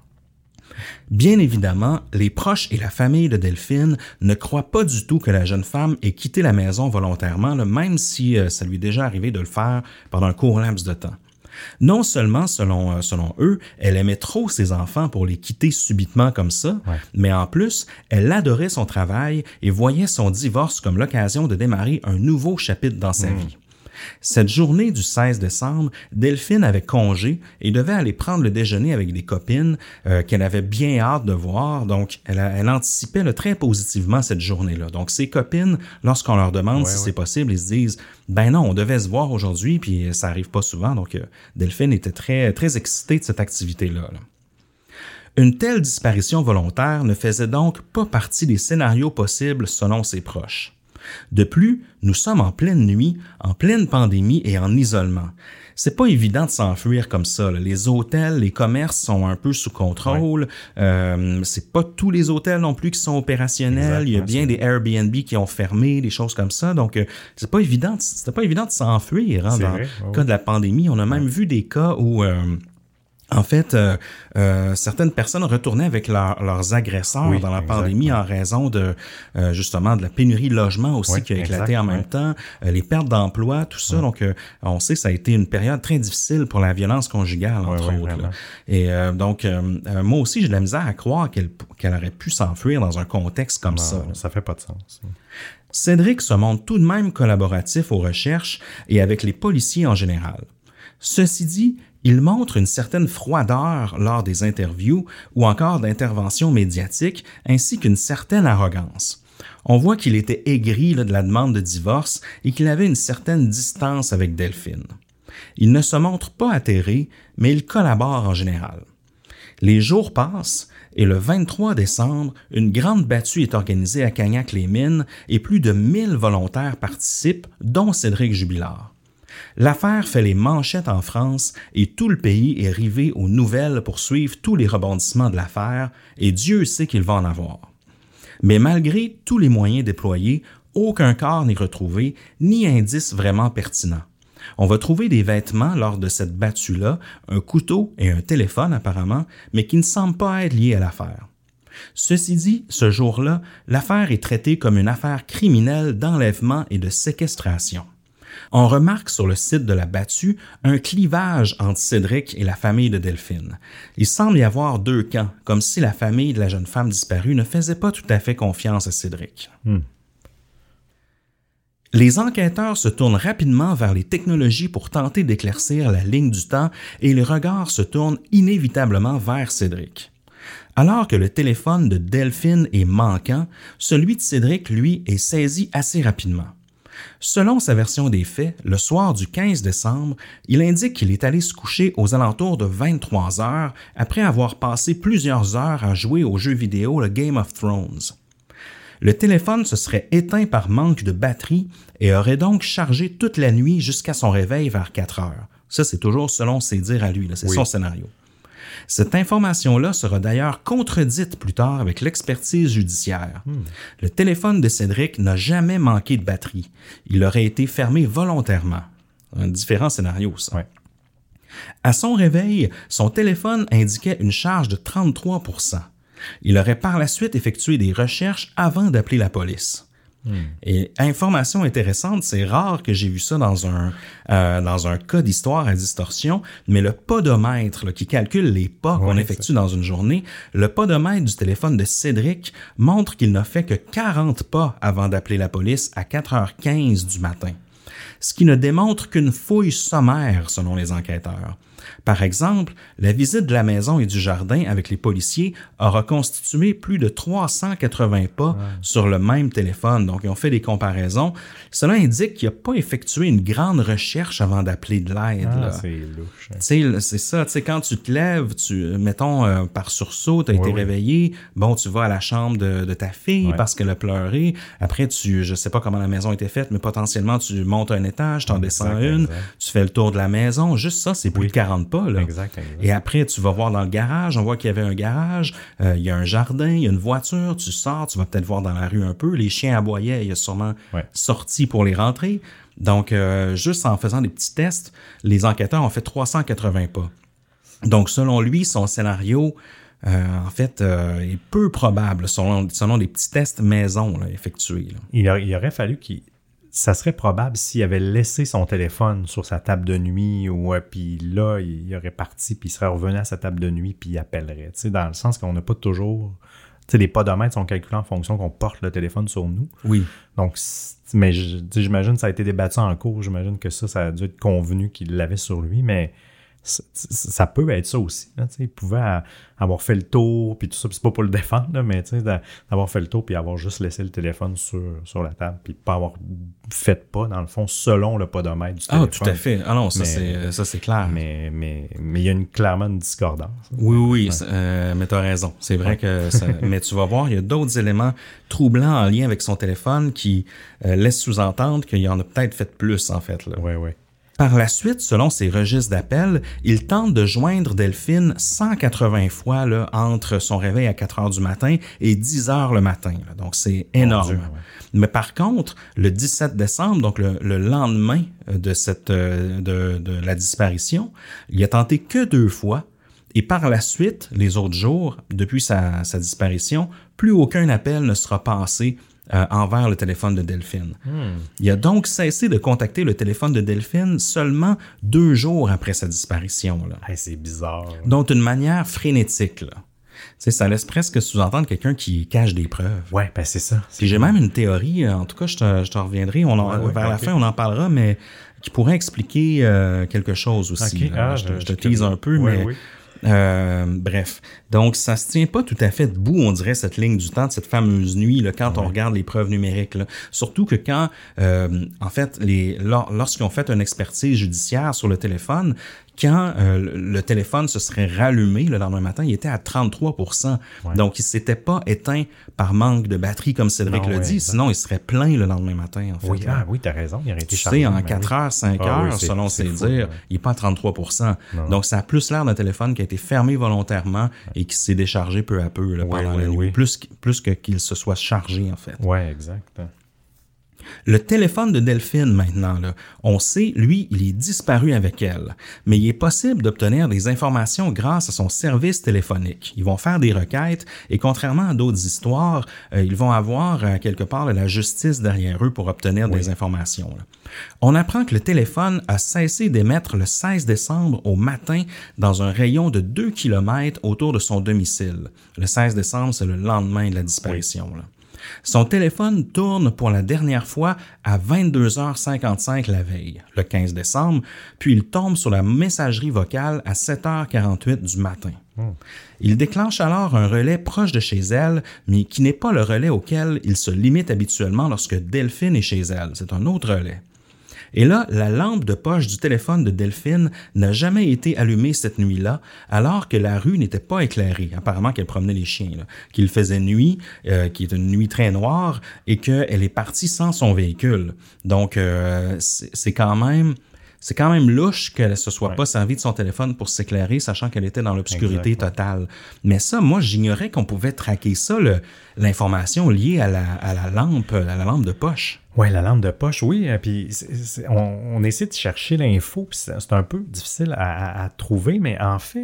Bien évidemment, les proches et la famille de Delphine ne croient pas du tout que la jeune femme ait quitté la maison volontairement, même si ça lui est déjà arrivé de le faire pendant un court laps de temps. Non seulement, selon eux, elle aimait trop ses enfants pour les quitter subitement comme ça, mais en plus, elle adorait son travail et voyait son divorce comme l'occasion de démarrer un nouveau chapitre dans sa vie. Cette journée du 16 décembre, Delphine avait congé et devait aller prendre le déjeuner avec des copines qu'elle avait bien hâte de voir. Donc, elle anticipait très positivement cette journée-là. Donc, ses copines, lorsqu'on leur demande si c'est possible, ils se disent « Ben non, on devait se voir aujourd'hui, puis ça arrive pas souvent. » Donc, Delphine était très, très excitée de cette activité-là. Une telle disparition volontaire ne faisait donc pas partie des scénarios possibles selon ses proches. De plus, nous sommes en pleine nuit, en pleine pandémie et en isolement. C'est pas évident de s'enfuir comme ça. Les hôtels, les commerces sont un peu sous contrôle. C'est pas tous les hôtels non plus qui sont opérationnels. Il y a bien des Airbnb qui ont fermé, des choses comme ça. Donc, c'était pas évident de s'enfuir dans le cas de la pandémie. On a même vu des cas où... En fait, certaines personnes retournaient avec leurs agresseurs dans la pandémie en raison de justement de la pénurie de logement aussi qui a éclaté en même temps, les pertes d'emploi, tout ça. Donc, on sait que ça a été une période très difficile pour la violence conjugale, entre autres. Là. Et donc, moi aussi, j'ai de la misère à croire qu'elle aurait pu s'enfuir dans un contexte comme ça. Ça fait pas de sens. Cédric se montre tout de même collaboratif aux recherches et avec les policiers en général. Ceci dit, il montre une certaine froideur lors des interviews ou encore d'interventions médiatiques, ainsi qu'une certaine arrogance. On voit qu'il était aigri de la demande de divorce et qu'il avait une certaine distance avec Delphine. Il ne se montre pas atterré, mais il collabore en général. Les jours passent et le 23 décembre, une grande battue est organisée à Cagnac-les-Mines et plus de 1000 volontaires participent, dont Cédric Jubilard. L'affaire fait les manchettes en France et tout le pays est rivé aux nouvelles pour suivre tous les rebondissements de l'affaire et Dieu sait qu'il va en avoir. Mais malgré tous les moyens déployés, aucun corps n'est retrouvé ni indice vraiment pertinent. On va trouver des vêtements lors de cette battue-là, un couteau et un téléphone apparemment, mais qui ne semblent pas être liés à l'affaire. Ceci dit, ce jour-là, l'affaire est traitée comme une affaire criminelle d'enlèvement et de séquestration. On remarque sur le site de la battue un clivage entre Cédric et la famille de Delphine. Il semble y avoir 2 camps, comme si la famille de la jeune femme disparue ne faisait pas tout à fait confiance à Cédric. Les enquêteurs se tournent rapidement vers les technologies pour tenter d'éclaircir la ligne du temps et les regards se tournent inévitablement vers Cédric. Alors que le téléphone de Delphine est manquant, celui de Cédric, lui, est saisi assez rapidement. Selon sa version des faits, le soir du 15 décembre, il indique qu'il est allé se coucher aux alentours de 23 heures après avoir passé plusieurs heures à jouer au jeu vidéo le Game of Thrones. Le téléphone se serait éteint par manque de batterie et aurait donc chargé toute la nuit jusqu'à son réveil vers 4 heures. Ça, c'est toujours selon ses dires à lui, là, c'est son scénario. Cette information-là sera d'ailleurs contredite plus tard avec l'expertise judiciaire. Le téléphone de Cédric n'a jamais manqué de batterie. Il aurait été fermé volontairement. Un différent scénario, ça. Ouais. À son réveil, son téléphone indiquait une charge de 33%. Il aurait par la suite effectué des recherches avant d'appeler la police. Et information intéressante, c'est rare que j'ai vu ça dans un cas d'histoire à distorsion, mais le podomètre là, qui calcule les pas qu'on effectue dans une journée, le podomètre du téléphone de Cédric montre qu'il n'a fait que 40 pas avant d'appeler la police à 4h15 du matin. Ce qui ne démontre qu'une fouille sommaire selon les enquêteurs. Par exemple, la visite de la maison et du jardin avec les policiers aura constitué plus de 380 pas sur le même téléphone. Donc, ils ont fait des comparaisons. Cela indique qu'il n'a pas effectué une grande recherche avant d'appeler de l'aide. C'est louche. C'est ça. Quand tu te lèves, mettons, par sursaut, tu as été réveillé. Bon, tu vas à la chambre de ta fille parce qu'elle a pleuré. Après, je sais pas comment la maison était faite, mais potentiellement, tu montes un étage, tu en descends une, tu fais le tour de la maison. Juste ça, c'est plus de 40 pas. Là. Exact. Et après, tu vas voir dans le garage, on voit qu'il y avait un garage, il y a un jardin, il y a une voiture, tu sors, tu vas peut-être voir dans la rue un peu, les chiens aboyaient, il y a sûrement sorti pour les rentrer. Donc, juste en faisant des petits tests, les enquêteurs ont fait 380 pas. Donc, selon lui, son scénario, en fait, est peu probable selon les petits tests maison là, effectués. Là. Il aurait fallu ça serait probable s'il avait laissé son téléphone sur sa table de nuit ou puis là, il aurait parti puis il serait revenu à sa table de nuit puis il appellerait. Tu sais, dans le sens qu'on n'a pas toujours... Tu sais, les podomètres sont calculés en fonction qu'on porte le téléphone sur nous. Oui. Donc, mais j'imagine que ça a été débattu en cours. J'imagine que ça a dû être convenu qu'il l'avait sur lui, mais... Ça peut être ça aussi. Là, il pouvait avoir fait le tour, puis tout ça, puis c'est pas pour le défendre, là, mais d'avoir fait le tour, puis avoir juste laissé le téléphone sur la table, puis pas avoir fait pas, dans le fond, selon le podomètre du téléphone. Ah, tout à fait. Ah non, ça c'est clair. Mais il y a clairement une discordance. Oui, mais t'as raison. C'est vrai que mais tu vas voir, il y a d'autres éléments troublants en lien avec son téléphone qui laissent sous-entendre qu'il y en a peut-être fait plus, en fait. Oui. Par la suite, selon ses registres d'appel, il tente de joindre Delphine 180 fois là, entre son réveil à 4 heures du matin et 10 heures le matin. Là. Donc, c'est énorme. Dieu, Mais par contre, le 17 décembre, donc le lendemain de la disparition, il a tenté que 2 fois. Et par la suite, les autres jours, depuis sa disparition, plus aucun appel ne sera passé envers le téléphone de Delphine. Il a donc cessé de contacter le téléphone de Delphine seulement 2 jours après sa disparition. Là. Hey, c'est bizarre. Là. Donc, d'une manière frénétique. Là. Ça laisse presque sous-entendre quelqu'un qui cache des preuves. Oui, ben c'est ça. Puis j'ai même une théorie, en tout cas, je te reviendrai, vers la fin, on en parlera, mais qui pourrait expliquer quelque chose aussi. Okay. Je te tease un peu, mais... Oui. Bref, donc ça se tient pas tout à fait debout, on dirait, cette ligne du temps de cette fameuse nuit là, quand on regarde les preuves numériques. Là. Surtout que quand, en fait, lorsqu'ils ont fait une expertise judiciaire sur le téléphone, quand le téléphone se serait rallumé le lendemain matin, il était à 33%. Donc, il s'était pas éteint par manque de batterie, comme Cédric l'a dit. Sinon, il serait plein le lendemain matin, en fait. Oui, t'as raison. Il aurait été chargé. En 4 heures, 5 heures, selon ses dires, il n'est pas à 33%. Donc, ça a plus l'air d'un téléphone qui a été fermé volontairement et qui s'est déchargé peu à peu là, pendant la nuit. Plus que qu'il se soit chargé, en fait. Oui, exact. Le téléphone de Delphine, maintenant, là, on sait, lui, il est disparu avec elle. Mais il est possible d'obtenir des informations grâce à son service téléphonique. Ils vont faire des requêtes et contrairement à d'autres histoires, ils vont avoir quelque part la justice derrière eux pour obtenir des informations. Là. On apprend que le téléphone a cessé d'émettre le 16 décembre au matin dans un rayon de 2 km autour de son domicile. Le 16 décembre, c'est le lendemain de la disparition. Là. Son téléphone tourne pour la dernière fois à 22h55 la veille, le 15 décembre, puis il tombe sur la messagerie vocale à 7h48 du matin. Il déclenche alors un relais proche de chez elle, mais qui n'est pas le relais auquel il se limite habituellement lorsque Delphine est chez elle. C'est un autre relais. Et là, la lampe de poche du téléphone de Delphine n'a jamais été allumée cette nuit-là, alors que la rue n'était pas éclairée. Apparemment qu'elle promenait les chiens, là. Qu'il faisait nuit, qui est une nuit très noire, et qu'elle est partie sans son véhicule. Donc, c'est quand même louche qu'elle ne se soit pas servie de son téléphone pour s'éclairer, sachant qu'elle était dans l'obscurité totale. Mais ça, moi, j'ignorais qu'on pouvait traquer ça, l'information liée à la lampe de poche. Oui, la lampe de poche, oui. Puis on essaie de chercher l'info, puis c'est un peu difficile à trouver, mais en fait,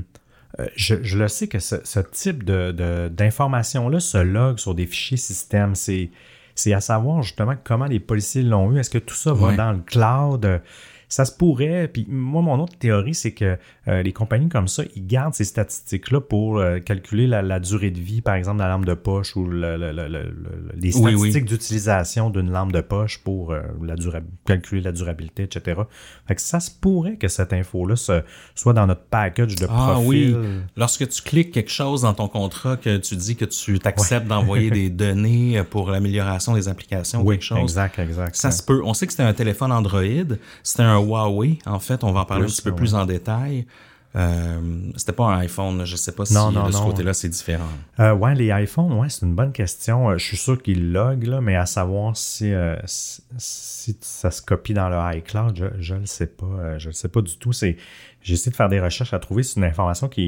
je le sais que ce type d'information-là se log sur des fichiers système. c'est à savoir justement comment les policiers l'ont eu. Est-ce que tout ça va dans le cloud? Ça se pourrait. Puis moi, mon autre théorie, c'est que les compagnies comme ça, ils gardent ces statistiques-là pour calculer la durée de vie, par exemple, de la lampe de poche ou les statistiques d'utilisation d'une lampe de poche pour calculer la durabilité, etc. Fait que ça se pourrait que cette info-là soit dans notre package de profil. Oui. Lorsque tu cliques quelque chose dans ton contrat, que tu dis que tu t'acceptes d'envoyer des données pour l'amélioration des applications ou quelque chose. Exact. Ça se peut. On sait que c'était un téléphone Android. C'était un Huawei, en fait. On va en parler un petit peu plus en détail. C'était pas un iPhone, là. Je sais pas si de ce côté-là, c'est différent. Les iPhones, c'est une bonne question. Je suis sûr qu'ils loguent, là, mais à savoir si ça se copie dans le iCloud, je le sais pas. Je le sais pas du tout. J'ai essayé de faire des recherches à trouver. C'est une information qui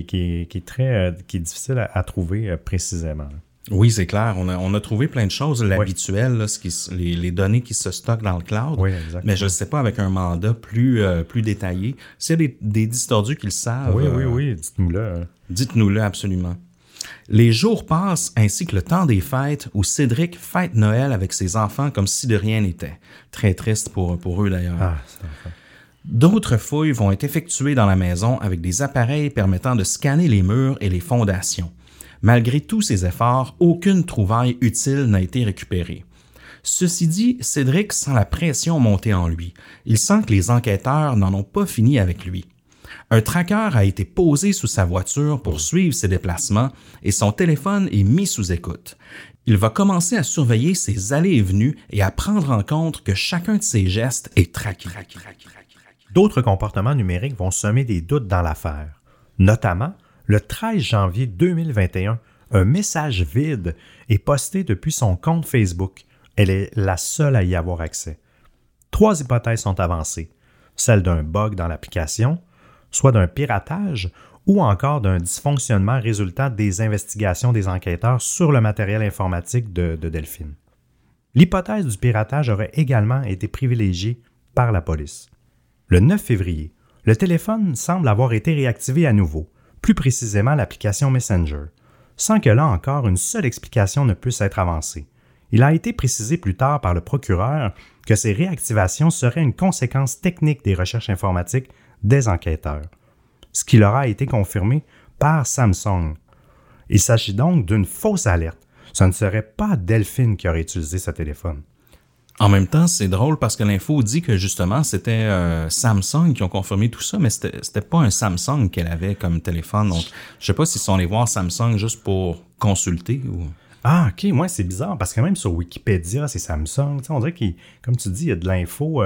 est difficile à trouver précisément. Oui, c'est clair. On a trouvé plein de choses, l'habituel, là, les données qui se stockent dans le cloud. Oui, exactement. Mais je ne sais pas avec un mandat plus détaillé. S'il y a des distordus qui le savent. Oui, dites-nous-le. Dites-nous-le, absolument. Les jours passent ainsi que le temps des fêtes où Cédric fête Noël avec ses enfants comme si de rien n'était. Très triste pour eux d'ailleurs. Ah, c'est enfin. D'autres fouilles vont être effectuées dans la maison avec des appareils permettant de scanner les murs et les fondations. Malgré tous ces efforts, aucune trouvaille utile n'a été récupérée. Ceci dit, Cédric sent la pression monter en lui. Il sent que les enquêteurs n'en ont pas fini avec lui. Un tracker a été posé sous sa voiture pour suivre ses déplacements et son téléphone est mis sous écoute. Il va commencer à surveiller ses allées et venues et à prendre en compte que chacun de ses gestes est traqué. D'autres comportements numériques vont semer des doutes dans l'affaire, notamment le 13 janvier 2021, un message vide est posté depuis son compte Facebook. Elle est la seule à y avoir accès. 3 hypothèses sont avancées, celle d'un bug dans l'application, soit d'un piratage ou encore d'un dysfonctionnement résultant des investigations des enquêteurs sur le matériel informatique de Delphine. L'hypothèse du piratage aurait également été privilégiée par la police. Le 9 février, le téléphone semble avoir été réactivé à nouveau, plus précisément l'application Messenger, sans que là encore une seule explication ne puisse être avancée. Il a été précisé plus tard par le procureur que ces réactivations seraient une conséquence technique des recherches informatiques des enquêteurs, ce qui leur a été confirmé par Samsung. Il s'agit donc d'une fausse alerte. Ce ne serait pas Delphine qui aurait utilisé ce téléphone. En même temps, c'est drôle parce que l'info dit que justement, c'était Samsung qui ont confirmé tout ça, mais c'était pas un Samsung qu'elle avait comme téléphone. Donc, je sais pas s'ils sont allés voir Samsung juste pour consulter ou... Ah, OK, moi, c'est bizarre parce que même sur Wikipédia, c'est Samsung. On dirait qu'il, comme tu dis, il y a de l'info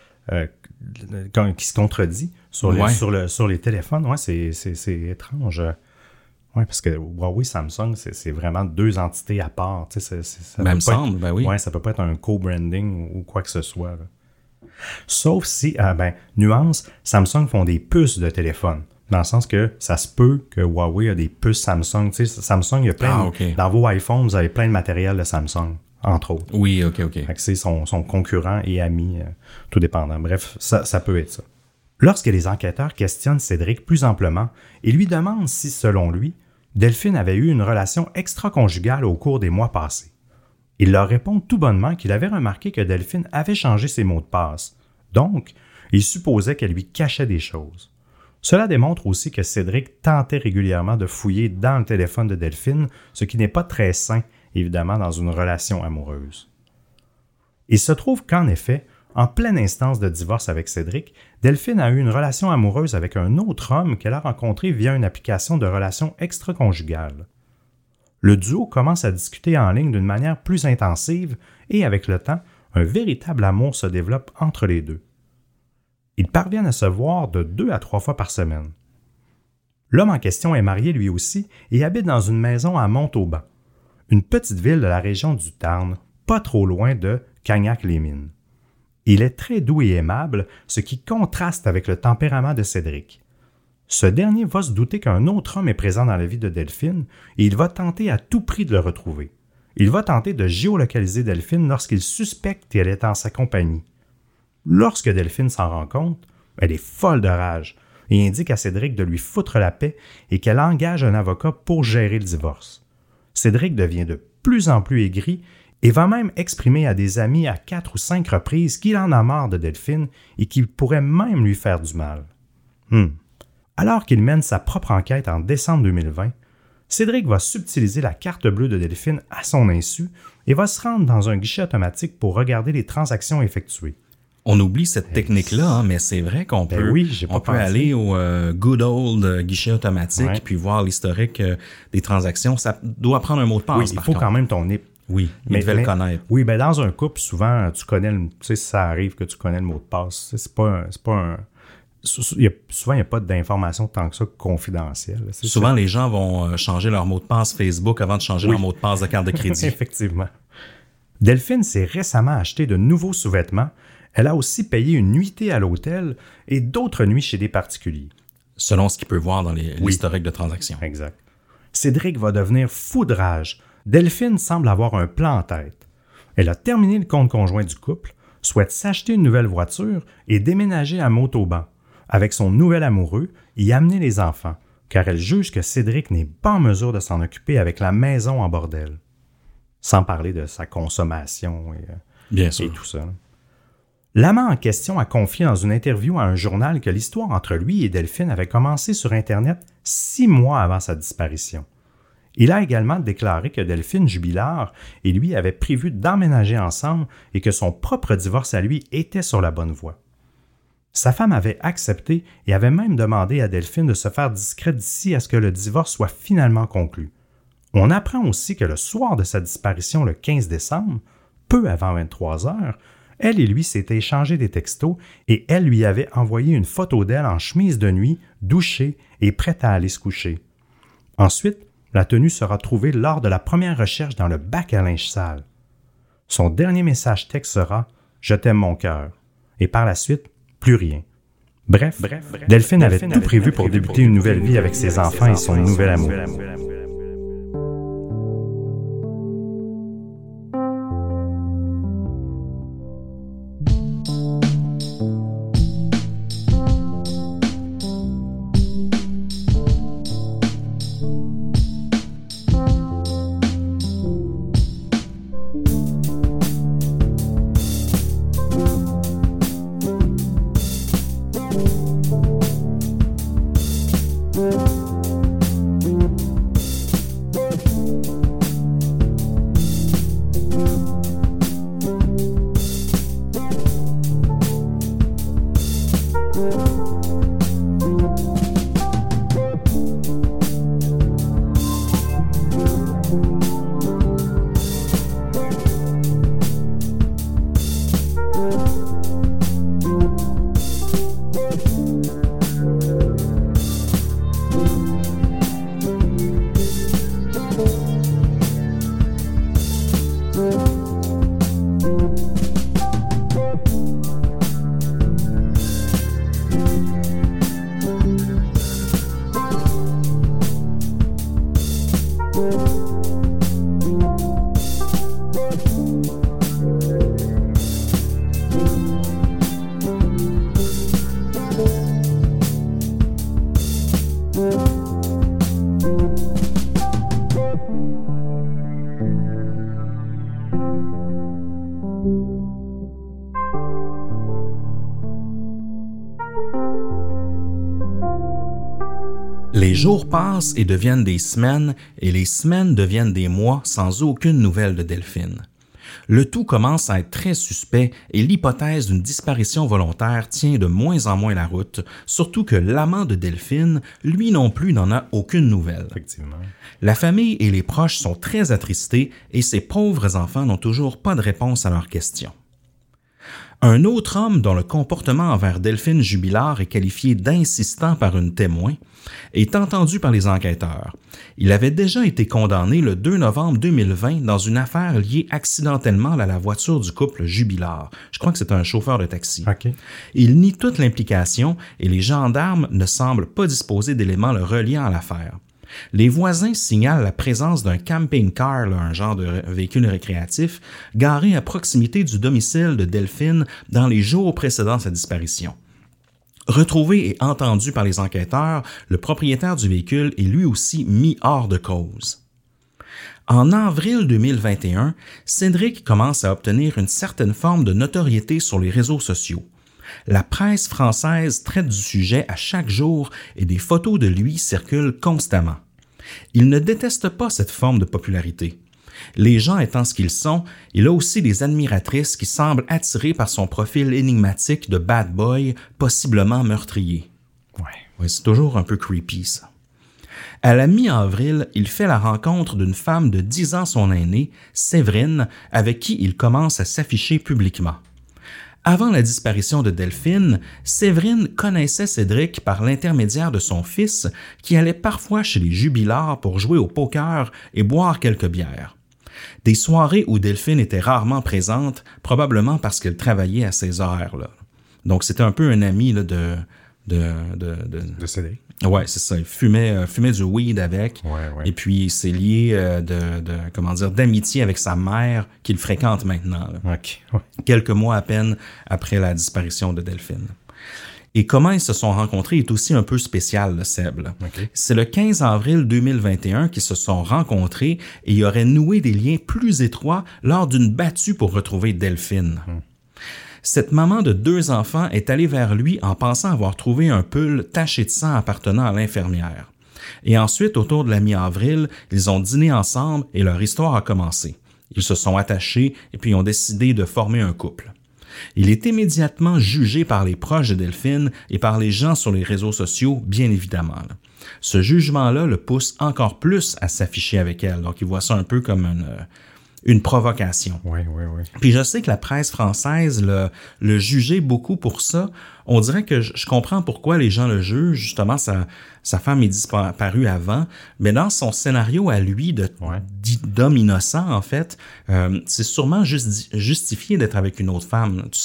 qui se contredit sur les téléphones. Ouais, c'est étrange. Oui, parce que Huawei, Samsung, c'est vraiment 2 entités à part. Ça me semble, ben oui. Ouais, ça peut pas être un co-branding ou quoi que ce soit. Là. Sauf si, nuance, Samsung font des puces de téléphone. Dans le sens que ça se peut que Huawei a des puces Samsung. Tu sais, Samsung, il y a plein dans vos iPhones, vous avez plein de matériel de Samsung, entre autres. Oui, OK. Fait que c'est son concurrent et ami, tout dépendant. Bref, ça peut être ça. Lorsque les enquêteurs questionnent Cédric plus amplement et lui demandent si, selon lui, Delphine avait eu une relation extra-conjugale au cours des mois passés. Il leur répond tout bonnement qu'il avait remarqué que Delphine avait changé ses mots de passe. Donc, il supposait qu'elle lui cachait des choses. Cela démontre aussi que Cédric tentait régulièrement de fouiller dans le téléphone de Delphine, ce qui n'est pas très sain, évidemment, dans une relation amoureuse. Il se trouve qu'en effet, en pleine instance de divorce avec Cédric, Delphine a eu une relation amoureuse avec un autre homme qu'elle a rencontré via une application de relations extra-conjugales. Le duo commence à discuter en ligne d'une manière plus intensive et avec le temps, un véritable amour se développe entre les deux. Ils parviennent à se voir de 2 à 3 fois par semaine. L'homme en question est marié lui aussi et habite dans une maison à Montauban, une petite ville de la région du Tarn, pas trop loin de Cagnac-les-Mines. Il est très doux et aimable, ce qui contraste avec le tempérament de Cédric. Ce dernier va se douter qu'un autre homme est présent dans la vie de Delphine et il va tenter à tout prix de le retrouver. Il va tenter de géolocaliser Delphine lorsqu'il suspecte qu'elle est en sa compagnie. Lorsque Delphine s'en rend compte, elle est folle de rage et indique à Cédric de lui foutre la paix et qu'elle engage un avocat pour gérer le divorce. Cédric devient de plus en plus aigri et va même exprimer à des amis à 4 ou 5 reprises qu'il en a marre de Delphine et qu'il pourrait même lui faire du mal. Alors qu'il mène sa propre enquête en décembre 2020, Cédric va subtiliser la carte bleue de Delphine à son insu et va se rendre dans un guichet automatique pour regarder les transactions effectuées. On oublie cette technique-là, mais c'est vrai qu'on peut, aller au good old guichet automatique puis voir l'historique des transactions. Ça doit prendre un mot de passe. Oui, il faut quand même ton NIP. Oui, il devait le connaître. Oui, ben dans un couple, souvent, tu connais ça arrive que tu connais le mot de passe. C'est pas un souvent, il n'y a pas d'informations tant que ça confidentielles. Souvent, les gens vont changer leur mot de passe Facebook avant de changer leur mot de passe de carte de crédit. Effectivement. Delphine s'est récemment acheté de nouveaux sous-vêtements. Elle a aussi payé une nuitée à l'hôtel et d'autres nuits chez des particuliers. Selon ce qu'il peut voir dans l'historique de transactions. Exact. Cédric va devenir fou de rage. Delphine semble avoir un plan en tête. Elle a terminé le compte conjoint du couple, souhaite s'acheter une nouvelle voiture et déménager à Montauban avec son nouvel amoureux et y amener les enfants, car elle juge que Cédric n'est pas en mesure de s'en occuper avec la maison en bordel. Sans parler de sa consommation et tout ça. L'amant en question a confié dans une interview à un journal que l'histoire entre lui et Delphine avait commencé sur Internet 6 mois avant sa disparition. Il a également déclaré que Delphine Jubilard et lui avaient prévu d'emménager ensemble et que son propre divorce à lui était sur la bonne voie. Sa femme avait accepté et avait même demandé à Delphine de se faire discrète d'ici à ce que le divorce soit finalement conclu. On apprend aussi que le soir de sa disparition le 15 décembre, peu avant 23 heures, elle et lui s'étaient échangé des textos et elle lui avait envoyé une photo d'elle en chemise de nuit, douchée et prête à aller se coucher. Ensuite, la tenue sera trouvée lors de la première recherche dans le bac à linge sale. Son dernier message texte sera « Je t'aime mon cœur » et par la suite, plus rien. Bref, Delphine avait tout prévu pour débuter une nouvelle vie avec ses enfants et son nouvel amour. Les jours passent et deviennent des semaines, et les semaines deviennent des mois sans aucune nouvelle de Delphine. Le tout commence à être très suspect et l'hypothèse d'une disparition volontaire tient de moins en moins la route, surtout que l'amant de Delphine, lui non plus, n'en a aucune nouvelle. Effectivement. La famille et les proches sont très attristés et ces pauvres enfants n'ont toujours pas de réponse à leurs questions. Un autre homme dont le comportement envers Delphine Jubilard est qualifié d'insistant par une témoin est entendu par les enquêteurs. Il avait déjà été condamné le 2 novembre 2020 dans une affaire liée accidentellement à la voiture du couple Jubilard. Je crois que c'est un chauffeur de taxi. Okay. Il nie toute l'implication et les gendarmes ne semblent pas disposer d'éléments le reliant à l'affaire. Les voisins signalent la présence d'un camping-car, un genre de véhicule récréatif, garé à proximité du domicile de Delphine dans les jours précédant sa disparition. Retrouvé et entendu par les enquêteurs, le propriétaire du véhicule est lui aussi mis hors de cause. En avril 2021, Cédric commence à obtenir une certaine forme de notoriété sur les réseaux sociaux. La presse française traite du sujet à chaque jour et des photos de lui circulent constamment. Il ne déteste pas cette forme de popularité. Les gens étant ce qu'ils sont, il a aussi des admiratrices qui semblent attirées par son profil énigmatique de bad boy, possiblement meurtrier. Ouais, c'est toujours un peu creepy, ça. À la mi-avril, il fait la rencontre d'une femme de 10 ans son aînée, Séverine, avec qui il commence à s'afficher publiquement. Avant la disparition de Delphine, Séverine connaissait Cédric par l'intermédiaire de son fils, qui allait parfois chez les jubilards pour jouer au poker et boire quelques bières. Des soirées où Delphine était rarement présente, probablement parce qu'elle travaillait à ces horaires-là. Donc c'était un peu un ami là, de Cédric. Ouais, c'est ça. Il fumait du weed avec. Ouais. Et puis, il s'est lié d'amitié avec sa mère qu'il fréquente maintenant. Là. Okay. Ouais. Quelques mois à peine après la disparition de Delphine. Et comment ils se sont rencontrés est aussi un peu spécial, Seb. Okay. C'est le 15 avril 2021 qu'ils se sont rencontrés et ils auraient noué des liens plus étroits lors d'une battue pour retrouver Delphine. Cette maman de 2 enfants est allée vers lui en pensant avoir trouvé un pull taché de sang appartenant à l'infirmière. Et ensuite, autour de la mi-avril, ils ont dîné ensemble et leur histoire a commencé. Ils se sont attachés et puis ont décidé de former un couple. Il est immédiatement jugé par les proches de Delphine et par les gens sur les réseaux sociaux, bien évidemment. Ce jugement-là le pousse encore plus à s'afficher avec elle. Donc, il voit ça un peu comme une provocation. Oui. Puis je sais que la presse française le jugeait beaucoup pour ça. On dirait que je comprends pourquoi les gens le jugent. Justement, sa femme est disparue avant. Mais dans son scénario à lui d'homme innocent, en fait, c'est sûrement justifié d'être avec une autre femme. Tu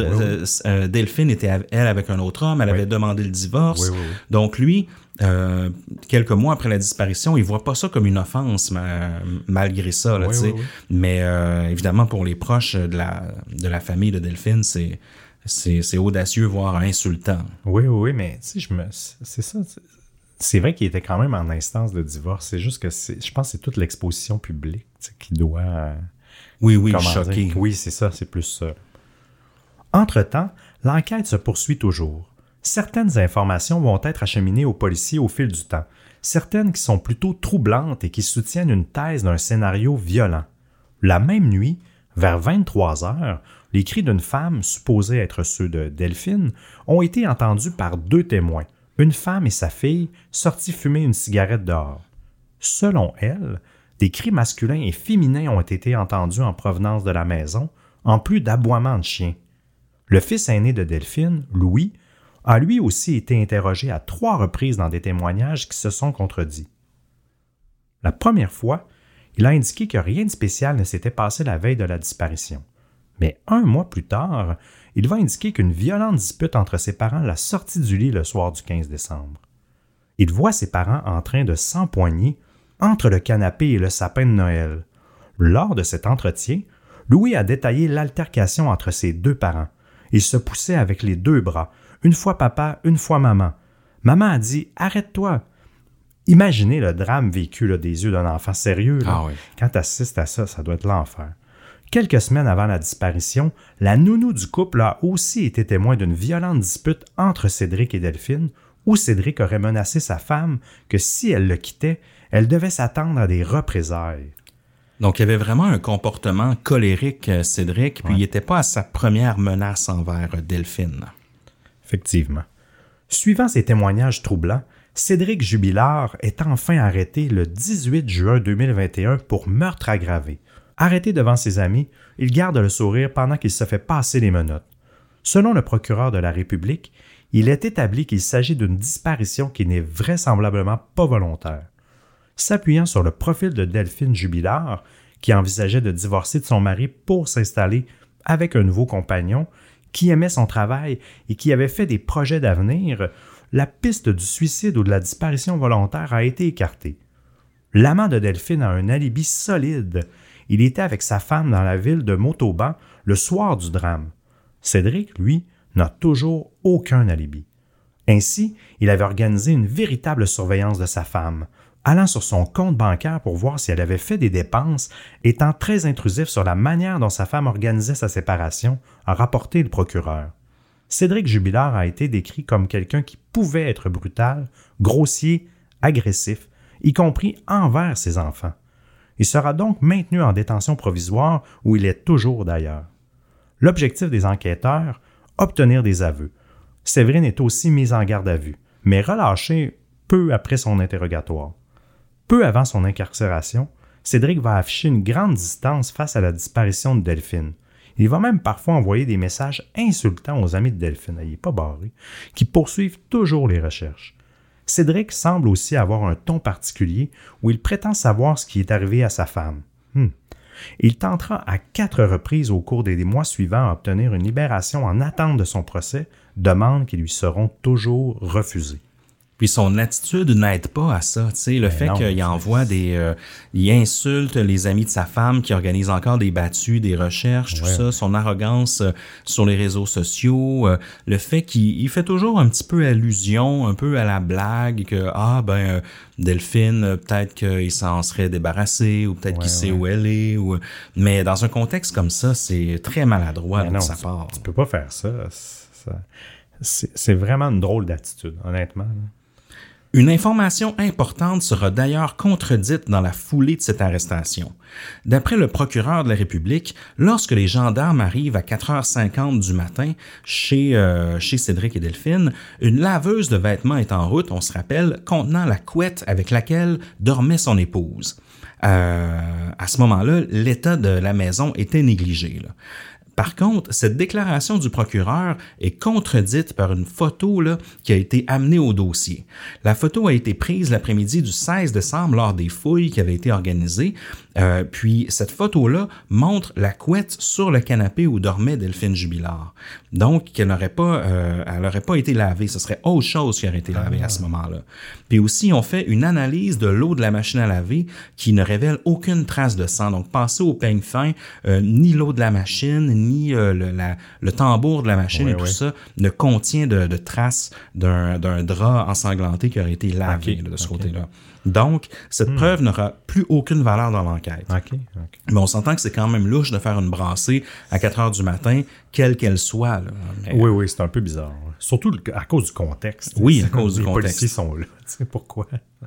sais, Delphine était elle avec un autre homme. Elle avait demandé le divorce. Oui. Donc lui... quelques mois après la disparition, il voit pas ça comme une offense malgré ça, là, tu sais. Mais évidemment pour les proches de la famille de Delphine, c'est audacieux voire insultant. Oui, mais tu sais c'est ça. C'est vrai qu'il était quand même en instance de divorce. C'est juste que je pense que c'est toute l'exposition publique qui doit choquer. Oui, c'est ça, c'est plus ça. Entre-temps, l'enquête se poursuit toujours. Certaines informations vont être acheminées aux policiers au fil du temps, certaines qui sont plutôt troublantes et qui soutiennent une thèse d'un scénario violent. La même nuit, vers 23 heures, les cris d'une femme, supposés être ceux de Delphine, ont été entendus par 2 témoins, une femme et sa fille, sorties fumer une cigarette dehors. Selon elle, des cris masculins et féminins ont été entendus en provenance de la maison, en plus d'aboiements de chiens. Le fils aîné de Delphine, Louis, a lui aussi été interrogé à 3 reprises dans des témoignages qui se sont contredits. La première fois, il a indiqué que rien de spécial ne s'était passé la veille de la disparition. Mais 1 mois plus tard, il va indiquer qu'une violente dispute entre ses parents l'a sorti du lit le soir du 15 décembre. Il voit ses parents en train de s'empoigner entre le canapé et le sapin de Noël. Lors de cet entretien, Louis a détaillé l'altercation entre ses 2 parents. Il se poussait avec les 2 bras, une fois papa, une fois maman. Maman a dit « Arrête-toi ». Imaginez le drame vécu des yeux d'un enfant sérieux. Quand tu assistes à ça, ça doit être l'enfer. Quelques semaines avant la disparition, la nounou du couple a aussi été témoin d'une violente dispute entre Cédric et Delphine, où Cédric aurait menacé sa femme que si elle le quittait, elle devait s'attendre à des représailles. Donc, il y avait vraiment un comportement colérique, Cédric, puis il n'était pas à sa première menace envers Delphine. Effectivement. Suivant ces témoignages troublants, Cédric Jubilard est enfin arrêté le 18 juin 2021 pour meurtre aggravé. Arrêté devant ses amis, il garde le sourire pendant qu'il se fait passer les menottes. Selon le procureur de la République, il est établi qu'il s'agit d'une disparition qui n'est vraisemblablement pas volontaire. S'appuyant sur le profil de Delphine Jubilard, qui envisageait de divorcer de son mari pour s'installer avec un nouveau compagnon, qui aimait son travail et qui avait fait des projets d'avenir, la piste du suicide ou de la disparition volontaire a été écartée. L'amant de Delphine a un alibi solide. Il était avec sa femme dans la ville de Montauban le soir du drame. Cédric, lui, n'a toujours aucun alibi. Ainsi, il avait organisé une véritable surveillance de sa femme, allant sur son compte bancaire pour voir si elle avait fait des dépenses, étant très intrusif sur la manière dont sa femme organisait sa séparation, a rapporté le procureur. Cédric Jubilard a été décrit comme quelqu'un qui pouvait être brutal, grossier, agressif, y compris envers ses enfants. Il sera donc maintenu en détention provisoire où il est toujours d'ailleurs. L'objectif des enquêteurs, obtenir des aveux. Séverine est aussi mise en garde à vue, mais relâchée peu après son interrogatoire. Peu avant son incarcération, Cédric va afficher une grande distance face à la disparition de Delphine. Il va même parfois envoyer des messages insultants aux amis de Delphine, il n'est pas barré, qui poursuivent toujours les recherches. Cédric semble aussi avoir un ton particulier où il prétend savoir ce qui est arrivé à sa femme. Il tentera à 4 reprises au cours des mois suivants à obtenir une libération en attente de son procès, demandes qui lui seront toujours refusées. Puis son attitude n'aide pas à ça, tu sais, le fait qu'il envoie il insulte les amis de sa femme qui organisent encore des battues, des recherches, tout ça, son arrogance sur les réseaux sociaux, le fait qu'il fait toujours un petit peu allusion, un peu à la blague que Delphine, peut-être qu'il s'en serait débarrassé ou peut-être qu'il sait où elle est mais dans un contexte comme ça, c'est très maladroit de sa part. Tu peux pas faire ça. C'est vraiment une drôle d'attitude, honnêtement. Une information importante sera d'ailleurs contredite dans la foulée de cette arrestation. D'après le procureur de la République, lorsque les gendarmes arrivent à 4h50 du matin chez Cédric et Delphine, une laveuse de vêtements est en route, on se rappelle, contenant la couette avec laquelle dormait son épouse. À ce moment-là, l'état de la maison était négligé, là. Par contre, cette déclaration du procureur est contredite par une photo qui a été amenée au dossier. La photo a été prise l'après-midi du 16 décembre lors des fouilles qui avaient été organisées. Puis cette photo-là montre la couette sur le canapé où dormait Delphine Jubilard. Donc, elle n'aurait pas été lavée. Ce serait autre chose qui aurait été lavée à ce moment-là. Puis aussi, on fait une analyse de l'eau de la machine à laver qui ne révèle aucune trace de sang. Donc, pensez au peigne fin, ni l'eau de la machine, ni le tambour de la machine et tout ça ne contient de traces d'un drap ensanglanté qui aurait été lavé de ce côté-là. Donc, cette preuve n'aura plus aucune valeur dans l'enquête. Mais on s'entend que c'est quand même louche de faire une brassée à 4 heures du matin, quelle qu'elle soit. Là. Mais, oui, c'est un peu bizarre. Surtout à cause du contexte. Oui, à cause du contexte. Les policiers sont là. Tu sais pourquoi?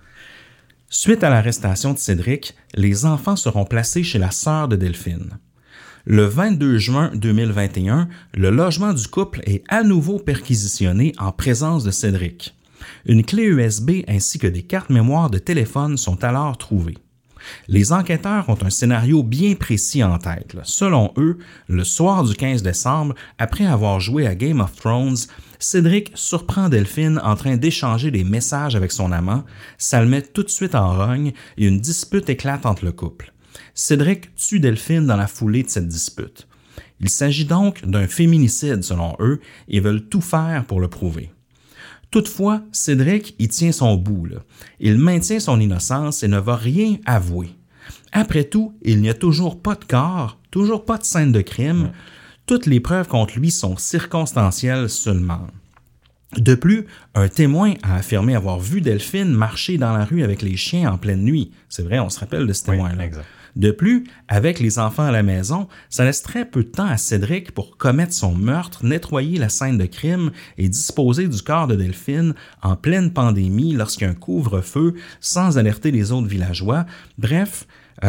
Suite à l'arrestation de Cédric, les enfants seront placés chez la sœur de Delphine. Le 22 juin 2021, le logement du couple est à nouveau perquisitionné en présence de Cédric. Une clé USB ainsi que des cartes mémoire de téléphone sont alors trouvées. Les enquêteurs ont un scénario bien précis en tête. Selon eux, le soir du 15 décembre, après avoir joué à Game of Thrones, Cédric surprend Delphine en train d'échanger des messages avec son amant, ça le met tout de suite en rogne et une dispute éclate entre le couple. Cédric tue Delphine dans la foulée de cette dispute. Il s'agit donc d'un féminicide selon eux et veulent tout faire pour le prouver. Toutefois, Cédric y tient son bout. Il maintient son innocence et ne va rien avouer. Après tout, il n'y a toujours pas de corps, toujours pas de scène de crime. Toutes les preuves contre lui sont circonstancielles seulement. De plus, un témoin a affirmé avoir vu Delphine marcher dans la rue avec les chiens en pleine nuit. C'est vrai, on se rappelle de ce témoin-là. Exact. De plus, avec les enfants à la maison, ça laisse très peu de temps à Cédric pour commettre son meurtre, nettoyer la scène de crime et disposer du corps de Delphine en pleine pandémie lorsqu'il y a un couvre-feu sans alerter les autres villageois. Bref,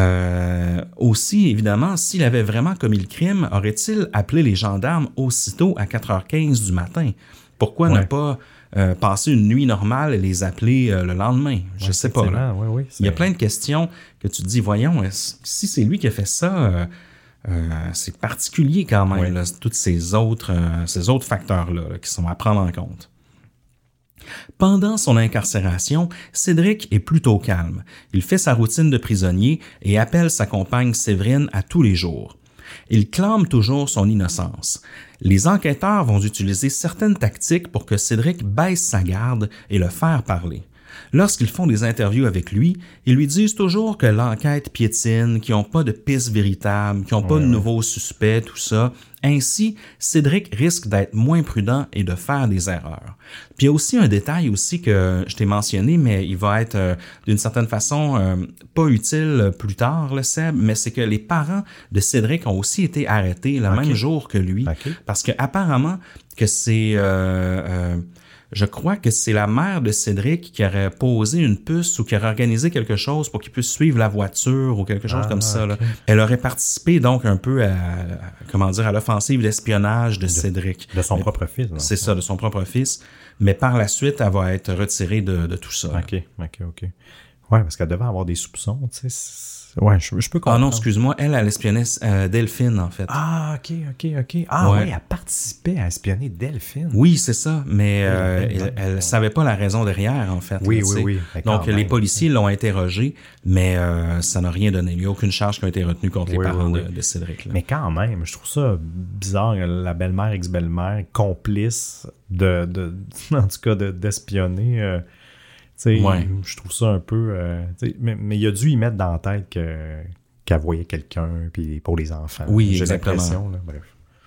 aussi, évidemment, s'il avait vraiment commis le crime, aurait-il appelé les gendarmes aussitôt à 4h15 du matin? Pourquoi ne pas passer une nuit normale et les appeler le lendemain? Je sais pas. Là. Il y a plein de questions que tu te dis, voyons, si c'est lui qui a fait ça, c'est particulier quand même, là, tous ces autres facteurs-là qui sont à prendre en compte. Pendant son incarcération, Cédric est plutôt calme. Il fait sa routine de prisonnier et appelle sa compagne Séverine à tous les jours. Il clame toujours son innocence. Les enquêteurs vont utiliser certaines tactiques pour que Cédric baisse sa garde et le faire parler. lorsqu'ils font des interviews avec lui, ils lui disent toujours que l'enquête piétine, qu'ils n'ont pas de piste véritable, qu'ils n'ont pas de nouveaux suspects, tout ça. Ainsi, Cédric risque d'être moins prudent et de faire des erreurs. Puis il y a aussi un détail aussi que je t'ai mentionné, mais il va être d'une certaine façon pas utile plus tard, le Seb, mais c'est que les parents de Cédric ont aussi été arrêtés le même jour que lui, parce que apparemment que c'est je crois que c'est la mère de Cédric qui aurait posé une puce ou qui aurait organisé quelque chose pour qu'il puisse suivre la voiture ou quelque chose comme ça. Là. Elle aurait participé donc un peu à l'offensive d'espionnage de Cédric. De son propre fils. Non? C'est ça, de son propre fils. Mais par la suite, elle va être retirée de tout ça. OK. Ouais, parce qu'elle devait avoir des soupçons, tu sais. Ouais, je peux comprendre. Ah non, excuse-moi, elle espionnait Delphine, en fait. Ah, OK. Ah ouais, elle participait à espionner Delphine. Oui, c'est ça, mais elle savait pas la raison derrière, en fait. Oui. Donc, les policiers l'ont interrogée, mais ça n'a rien donné. Il n'y a aucune charge qui a été retenue contre les parents de Cédric. Là. Mais quand même, je trouve ça bizarre, la belle-mère, ex-belle-mère, complice en tout cas, d'espionner... Je trouve ça un peu... mais il a dû y mettre dans la tête qu'elle voyait quelqu'un puis pour les enfants. Oui, exactement. Là, bref.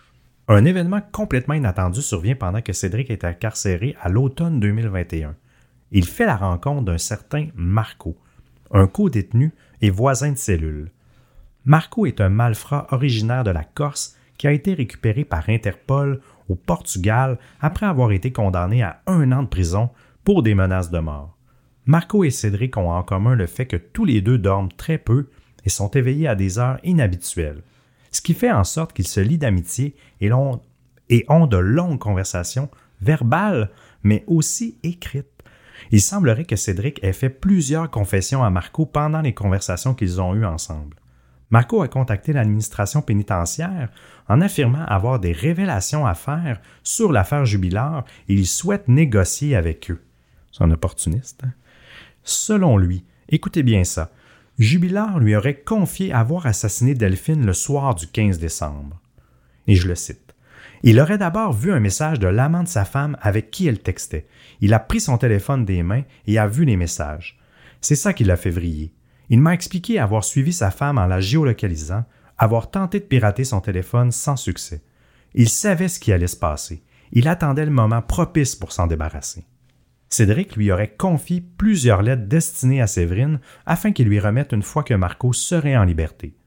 Un événement complètement inattendu survient pendant que Cédric est incarcéré à l'automne 2021. Il fait la rencontre d'un certain Marco, un co-détenu et voisin de cellule. Marco est un malfrat originaire de la Corse qui a été récupéré par Interpol au Portugal après avoir été condamné à 1 an de prison pour des menaces de mort. Marco et Cédric ont en commun le fait que tous les deux dorment très peu et sont éveillés à des heures inhabituelles, ce qui fait en sorte qu'ils se lient d'amitié et ont de longues conversations verbales, mais aussi écrites. Il semblerait que Cédric ait fait plusieurs confessions à Marco pendant les conversations qu'ils ont eues ensemble. Marco a contacté l'administration pénitentiaire en affirmant avoir des révélations à faire sur l'affaire Jubilard et il souhaite négocier avec eux. C'est un opportuniste, hein? Selon lui, écoutez bien ça, Jubilard lui aurait confié avoir assassiné Delphine le soir du 15 décembre. Et je le cite. Il aurait d'abord vu un message de l'amant de sa femme avec qui elle textait. Il a pris son téléphone des mains et a vu les messages. C'est ça qui l'a fait vriller. Il m'a expliqué avoir suivi sa femme en la géolocalisant, avoir tenté de pirater son téléphone sans succès. Il savait ce qui allait se passer. Il attendait le moment propice pour s'en débarrasser. Cédric lui aurait confié plusieurs lettres destinées à Séverine afin qu'il lui remette une fois que Marco serait en liberté.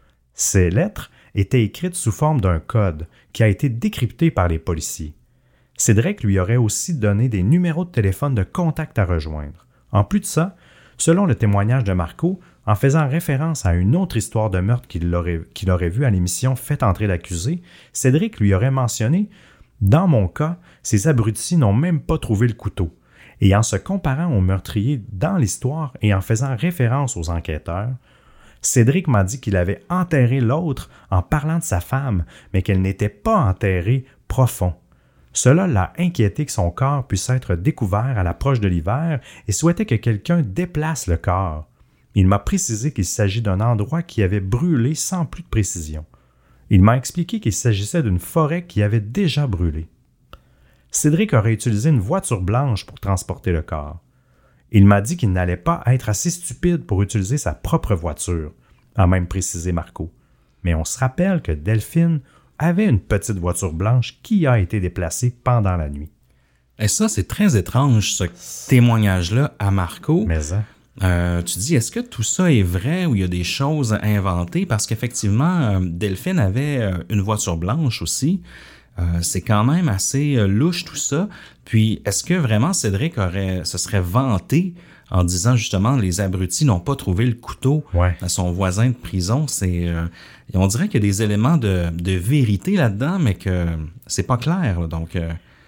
Ces lettres étaient écrites sous forme d'un code qui a été décrypté par les policiers. Cédric lui aurait aussi donné des numéros de téléphone de contact à rejoindre. En plus de ça, selon le témoignage de Marco, en faisant référence à une autre histoire de meurtre qu'il aurait vue à l'émission « Faites entrer l'accusé », Cédric lui aurait mentionné « Dans mon cas, ces abrutis n'ont même pas trouvé le couteau ». Et en se comparant au meurtrier dans l'histoire et en faisant référence aux enquêteurs, Cédric m'a dit qu'il avait enterré l'autre en parlant de sa femme, mais qu'elle n'était pas enterrée profond. Cela l'a inquiété que son corps puisse être découvert à l'approche de l'hiver et souhaitait que quelqu'un déplace le corps. Il m'a précisé qu'il s'agit d'un endroit qui avait brûlé sans plus de précision. Il m'a expliqué qu'il s'agissait d'une forêt qui avait déjà brûlé. Cédric aurait utilisé une voiture blanche pour transporter le corps. Il m'a dit qu'il n'allait pas être assez stupide pour utiliser sa propre voiture, a même précisé Marco. Mais on se rappelle que Delphine avait une petite voiture blanche qui a été déplacée pendant la nuit. Et ça, c'est très étrange, ce témoignage-là à Marco. Mais ça. Tu dis, est-ce que tout ça est vrai ou il y a des choses inventées? Parce qu'effectivement, Delphine avait une voiture blanche aussi. C'est quand même assez louche tout ça. Puis, est-ce que vraiment Cédric se serait vanté en disant justement les abrutis n'ont pas trouvé le couteau à son voisin de prison? On dirait qu'il y a des éléments de vérité là-dedans, mais que c'est pas clair. Là. Donc,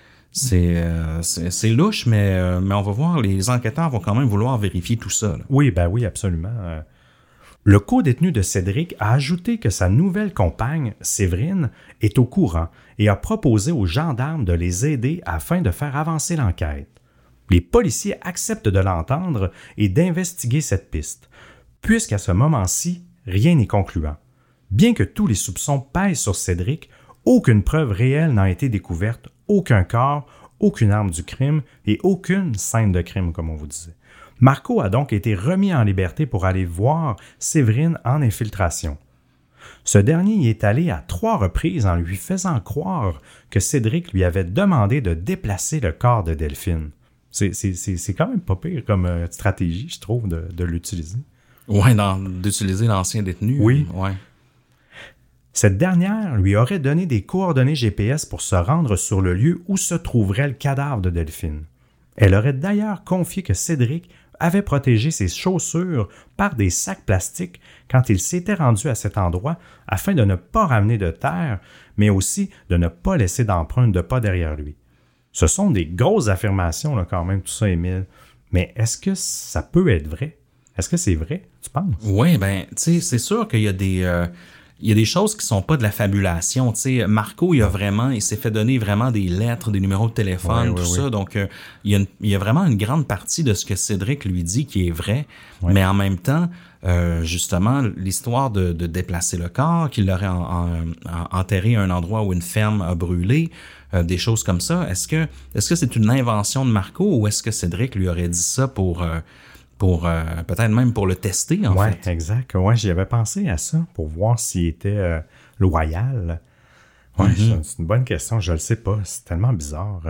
c'est louche, mais on va voir, les enquêteurs vont quand même vouloir vérifier tout ça. Là. Oui, absolument. Le co-détenu de Cédric a ajouté que sa nouvelle compagne, Séverine, est au courant et a proposé aux gendarmes de les aider afin de faire avancer l'enquête. Les policiers acceptent de l'entendre et d'investiguer cette piste, puisqu'à ce moment-ci, rien n'est concluant. Bien que tous les soupçons pèsent sur Cédric, aucune preuve réelle n'a été découverte, aucun corps, aucune arme du crime et aucune scène de crime, comme on vous disait. Marco a donc été remis en liberté pour aller voir Séverine en infiltration. Ce dernier y est allé à 3 reprises en lui faisant croire que Cédric lui avait demandé de déplacer le corps de Delphine. C'est quand même pas pire comme stratégie, je trouve, de l'utiliser. Oui, d'utiliser l'ancien détenu. Oui. Ouais. Cette dernière lui aurait donné des coordonnées GPS pour se rendre sur le lieu où se trouverait le cadavre de Delphine. Elle aurait d'ailleurs confié que Cédric avait protégé ses chaussures par des sacs plastiques quand il s'était rendu à cet endroit afin de ne pas ramener de terre, mais aussi de ne pas laisser d'empreintes de pas derrière lui. Ce sont des grosses affirmations là, quand même, tout ça, Émile. Mais est-ce que ça peut être vrai? Est-ce que c'est vrai, tu penses? Oui, ben, tu sais, c'est sûr qu'il y a des choses qui sont pas de la fabulation. Tu sais, Marco, il s'est fait donner vraiment des lettres, des numéros de téléphone, ça. Donc, il y a vraiment une grande partie de ce que Cédric lui dit qui est vrai. Ouais. Mais en même temps, justement, l'histoire de déplacer le corps, qu'il l'aurait enterré à un endroit où une ferme a brûlé, des choses comme ça. Est-ce que c'est une invention de Marco ou est-ce que Cédric lui aurait dit ça pour peut-être même pour le tester, en fait. Oui, exact. Ouais, j'y avais pensé à ça pour voir s'il était loyal. Ouais, c'est une bonne question. Je le sais pas. C'est tellement bizarre.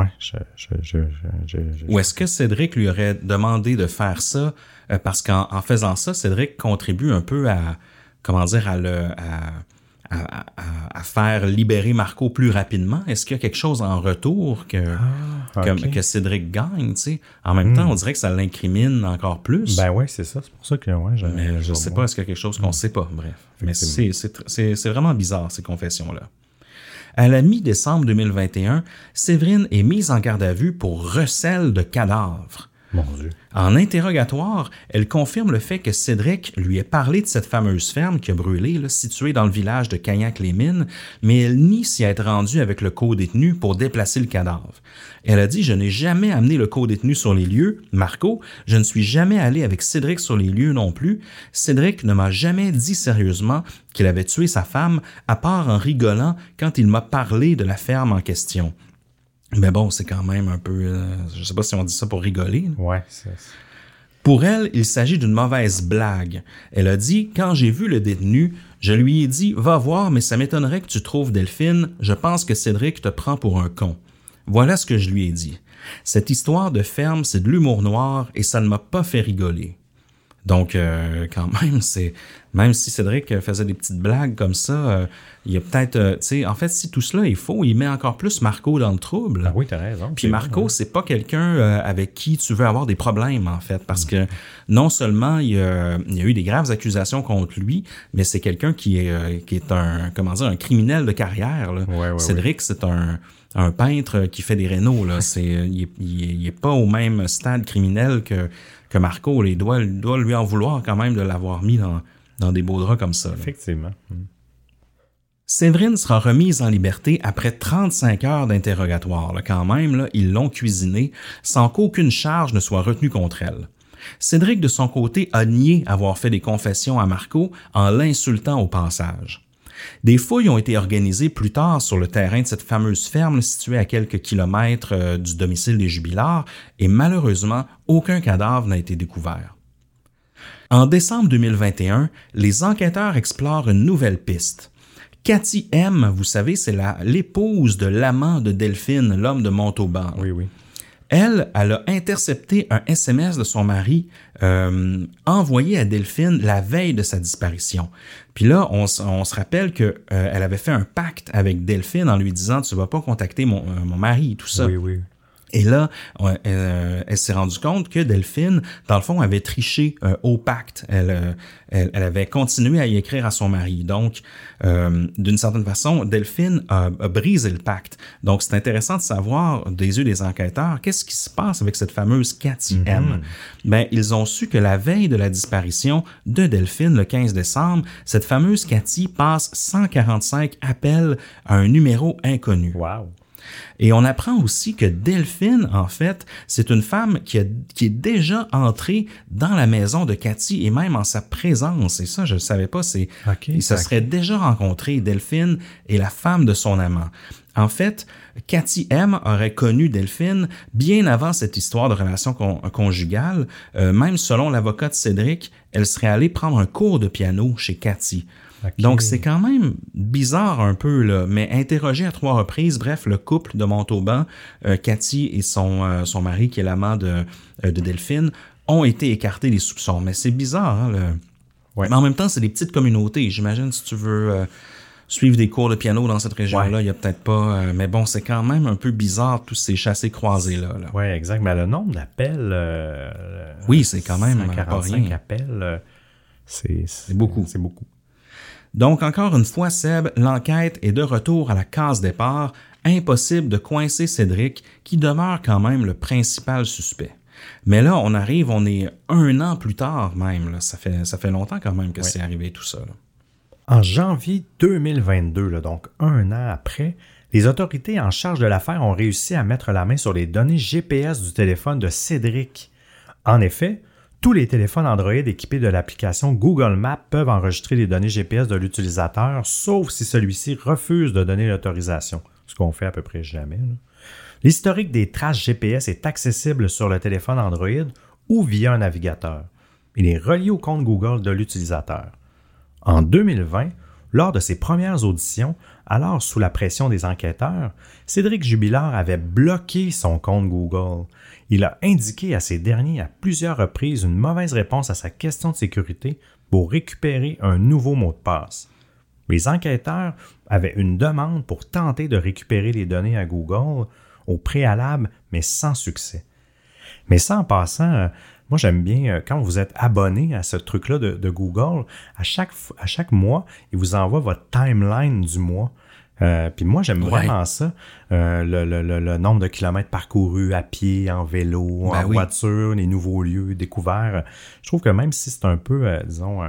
Ou est-ce que Cédric lui aurait demandé de faire ça parce qu'en faisant ça, Cédric contribue un peu à faire libérer Marco plus rapidement? Est-ce qu'il y a quelque chose en retour que Cédric gagne, tu sais? En même temps, on dirait que ça l'incrimine encore plus. Ben oui, c'est ça. C'est pour ça que, mais je sais pas, est-ce qu'il y a quelque chose qu'on sait pas? Bref. Mais c'est vraiment bizarre, ces confessions-là. À la mi-décembre 2021, Séverine est mise en garde à vue pour recel de cadavres. Mon Dieu. En interrogatoire, elle confirme le fait que Cédric lui ait parlé de cette fameuse ferme qui a brûlé, là, située dans le village de Cagnac-les-Mines, mais elle nie s'y être rendue avec le co-détenu pour déplacer le cadavre. Elle a dit « Je n'ai jamais amené le co-détenu sur les lieux, Marco, je ne suis jamais allé avec Cédric sur les lieux non plus. Cédric ne m'a jamais dit sérieusement qu'il avait tué sa femme, à part en rigolant quand il m'a parlé de la ferme en question. » Mais bon, c'est quand même un peu... je sais pas si on dit ça pour rigoler. Ouais. Pour elle, il s'agit d'une mauvaise blague. Elle a dit « Quand j'ai vu le détenu, je lui ai dit « Va voir, mais ça m'étonnerait que tu trouves Delphine. Je pense que Cédric te prend pour un con. » Voilà ce que je lui ai dit. Cette histoire de ferme, c'est de l'humour noir et ça ne m'a pas fait rigoler. Donc, quand même, même si Cédric faisait des petites blagues comme ça, il y a peut-être, tu sais, en fait, si tout cela est faux, il met encore plus Marco dans le trouble. Ah oui, t'as raison. Puis Marco, c'est pas quelqu'un avec qui tu veux avoir des problèmes, en fait, parce que non seulement il y a eu des graves accusations contre lui, mais c'est quelqu'un qui est un criminel de carrière, là. Cédric, c'est un peintre qui fait des rénaux, là. Il est pas au même stade criminel que Marco. Il doit lui en vouloir quand même de l'avoir mis dans des beaux draps comme ça. Là. Effectivement. Séverine sera remise en liberté après 35 heures d'interrogatoire. Là, quand même, là, ils l'ont cuisinée sans qu'aucune charge ne soit retenue contre elle. Cédric, de son côté, a nié avoir fait des confessions à Marco en l'insultant au passage. Des fouilles ont été organisées plus tard sur le terrain de cette fameuse ferme située à quelques kilomètres du domicile des Jubillards et malheureusement, aucun cadavre n'a été découvert. En décembre 2021, les enquêteurs explorent une nouvelle piste. Cathy M., vous savez, c'est l'épouse de l'amant de Delphine, l'homme de Montauban. Oui. Elle a intercepté un SMS de son mari envoyé à Delphine la veille de sa disparition. Puis là, on se rappelle que elle avait fait un pacte avec Delphine en lui disant « Tu vas pas contacter mon mari » tout ça. Oui. Et là, elle s'est rendue compte que Delphine, dans le fond, avait triché au pacte. Elle avait continué à y écrire à son mari. Donc, d'une certaine façon, Delphine a brisé le pacte. Donc, c'est intéressant de savoir, des yeux des enquêteurs, qu'est-ce qui se passe avec cette fameuse Cathy M. Ben, ils ont su que la veille de la disparition de Delphine, le 15 décembre, cette fameuse Cathy passe 145 appels à un numéro inconnu. Wow! Et on apprend aussi que Delphine, en fait, c'est une femme qui est déjà entrée dans la maison de Cathy et même en sa présence. Et ça, je ne savais pas. Ils se seraient déjà rencontrés, Delphine et la femme de son amant. En fait, Cathy M. aurait connu Delphine bien avant cette histoire de relation conjugale. Même selon l'avocat de Cédric, elle serait allée prendre un cours de piano chez Cathy. Donc, c'est quand même bizarre un peu, là, mais interrogé à 3 reprises, bref, le couple de Montauban, Cathy et son mari, qui est l'amant de Delphine, ont été écartés des soupçons. Mais c'est bizarre, hein, Mais en même temps, c'est des petites communautés. J'imagine, si tu veux suivre des cours de piano dans cette région-là, il n'y a peut-être pas... mais bon, c'est quand même un peu bizarre, tous ces chassés-croisés-là. Oui, exact. Mais le nombre d'appels... oui, c'est quand même 145 appels, c'est beaucoup. C'est beaucoup. Donc, encore une fois, Seb, l'enquête est de retour à la case départ. Impossible de coincer Cédric, qui demeure quand même le principal suspect. Mais là, on est 1 an plus tard même. Là. Ça fait longtemps quand même que c'est arrivé tout ça. Là. En janvier 2022, donc 1 an après, les autorités en charge de l'affaire ont réussi à mettre la main sur les données GPS du téléphone de Cédric. En effet, tous les téléphones Android équipés de l'application Google Maps peuvent enregistrer les données GPS de l'utilisateur, sauf si celui-ci refuse de donner l'autorisation, ce qu'on fait à peu près jamais. Là. L'historique des traces GPS est accessible sur le téléphone Android ou via un navigateur. Il est relié au compte Google de l'utilisateur. En 2020, lors de ses premières auditions, alors sous la pression des enquêteurs, Cédric Jubilard avait bloqué son compte Google. Il a indiqué à ces derniers à plusieurs reprises une mauvaise réponse à sa question de sécurité pour récupérer un nouveau mot de passe. Les enquêteurs avaient une demande pour tenter de récupérer les données à Google au préalable, mais sans succès. Mais ça, en passant, moi j'aime bien, quand vous êtes abonné à ce truc-là de Google, à chaque mois, il vous envoie votre timeline du mois. Puis moi, j'aime vraiment ça, le nombre de kilomètres parcourus à pied, en vélo, en voiture, les nouveaux lieux découverts. Je trouve que même si c'est un peu, disons...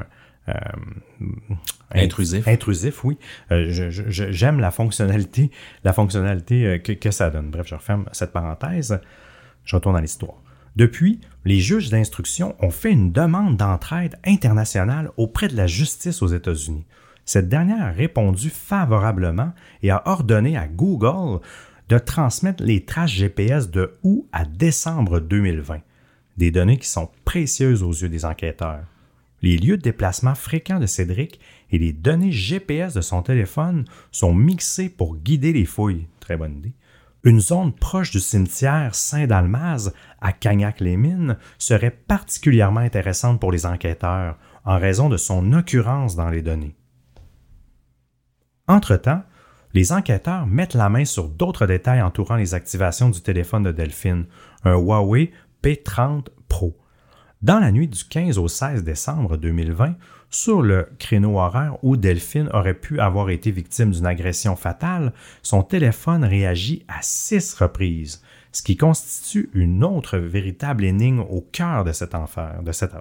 Intrusif, oui. J'aime la fonctionnalité que ça donne. Bref, je referme cette parenthèse. Je retourne à l'histoire. Depuis, les juges d'instruction ont fait une demande d'entraide internationale auprès de la justice aux États-Unis. Cette dernière a répondu favorablement et a ordonné à Google de transmettre les traces GPS de août à décembre 2020, des données qui sont précieuses aux yeux des enquêteurs. Les lieux de déplacement fréquents de Cédric et les données GPS de son téléphone sont mixés pour guider les fouilles. Très bonne idée. Une zone proche du cimetière Saint-Dalmaz, à Cagnac-les-Mines, serait particulièrement intéressante pour les enquêteurs en raison de son occurrence dans les données. Entre-temps, les enquêteurs mettent la main sur d'autres détails entourant les activations du téléphone de Delphine, un Huawei P30 Pro. Dans la nuit du 15 au 16 décembre 2020, sur le créneau horaire où Delphine aurait pu avoir été victime d'une agression fatale, son téléphone réagit à 6 reprises, ce qui constitue une autre véritable énigme au cœur de cette affaire.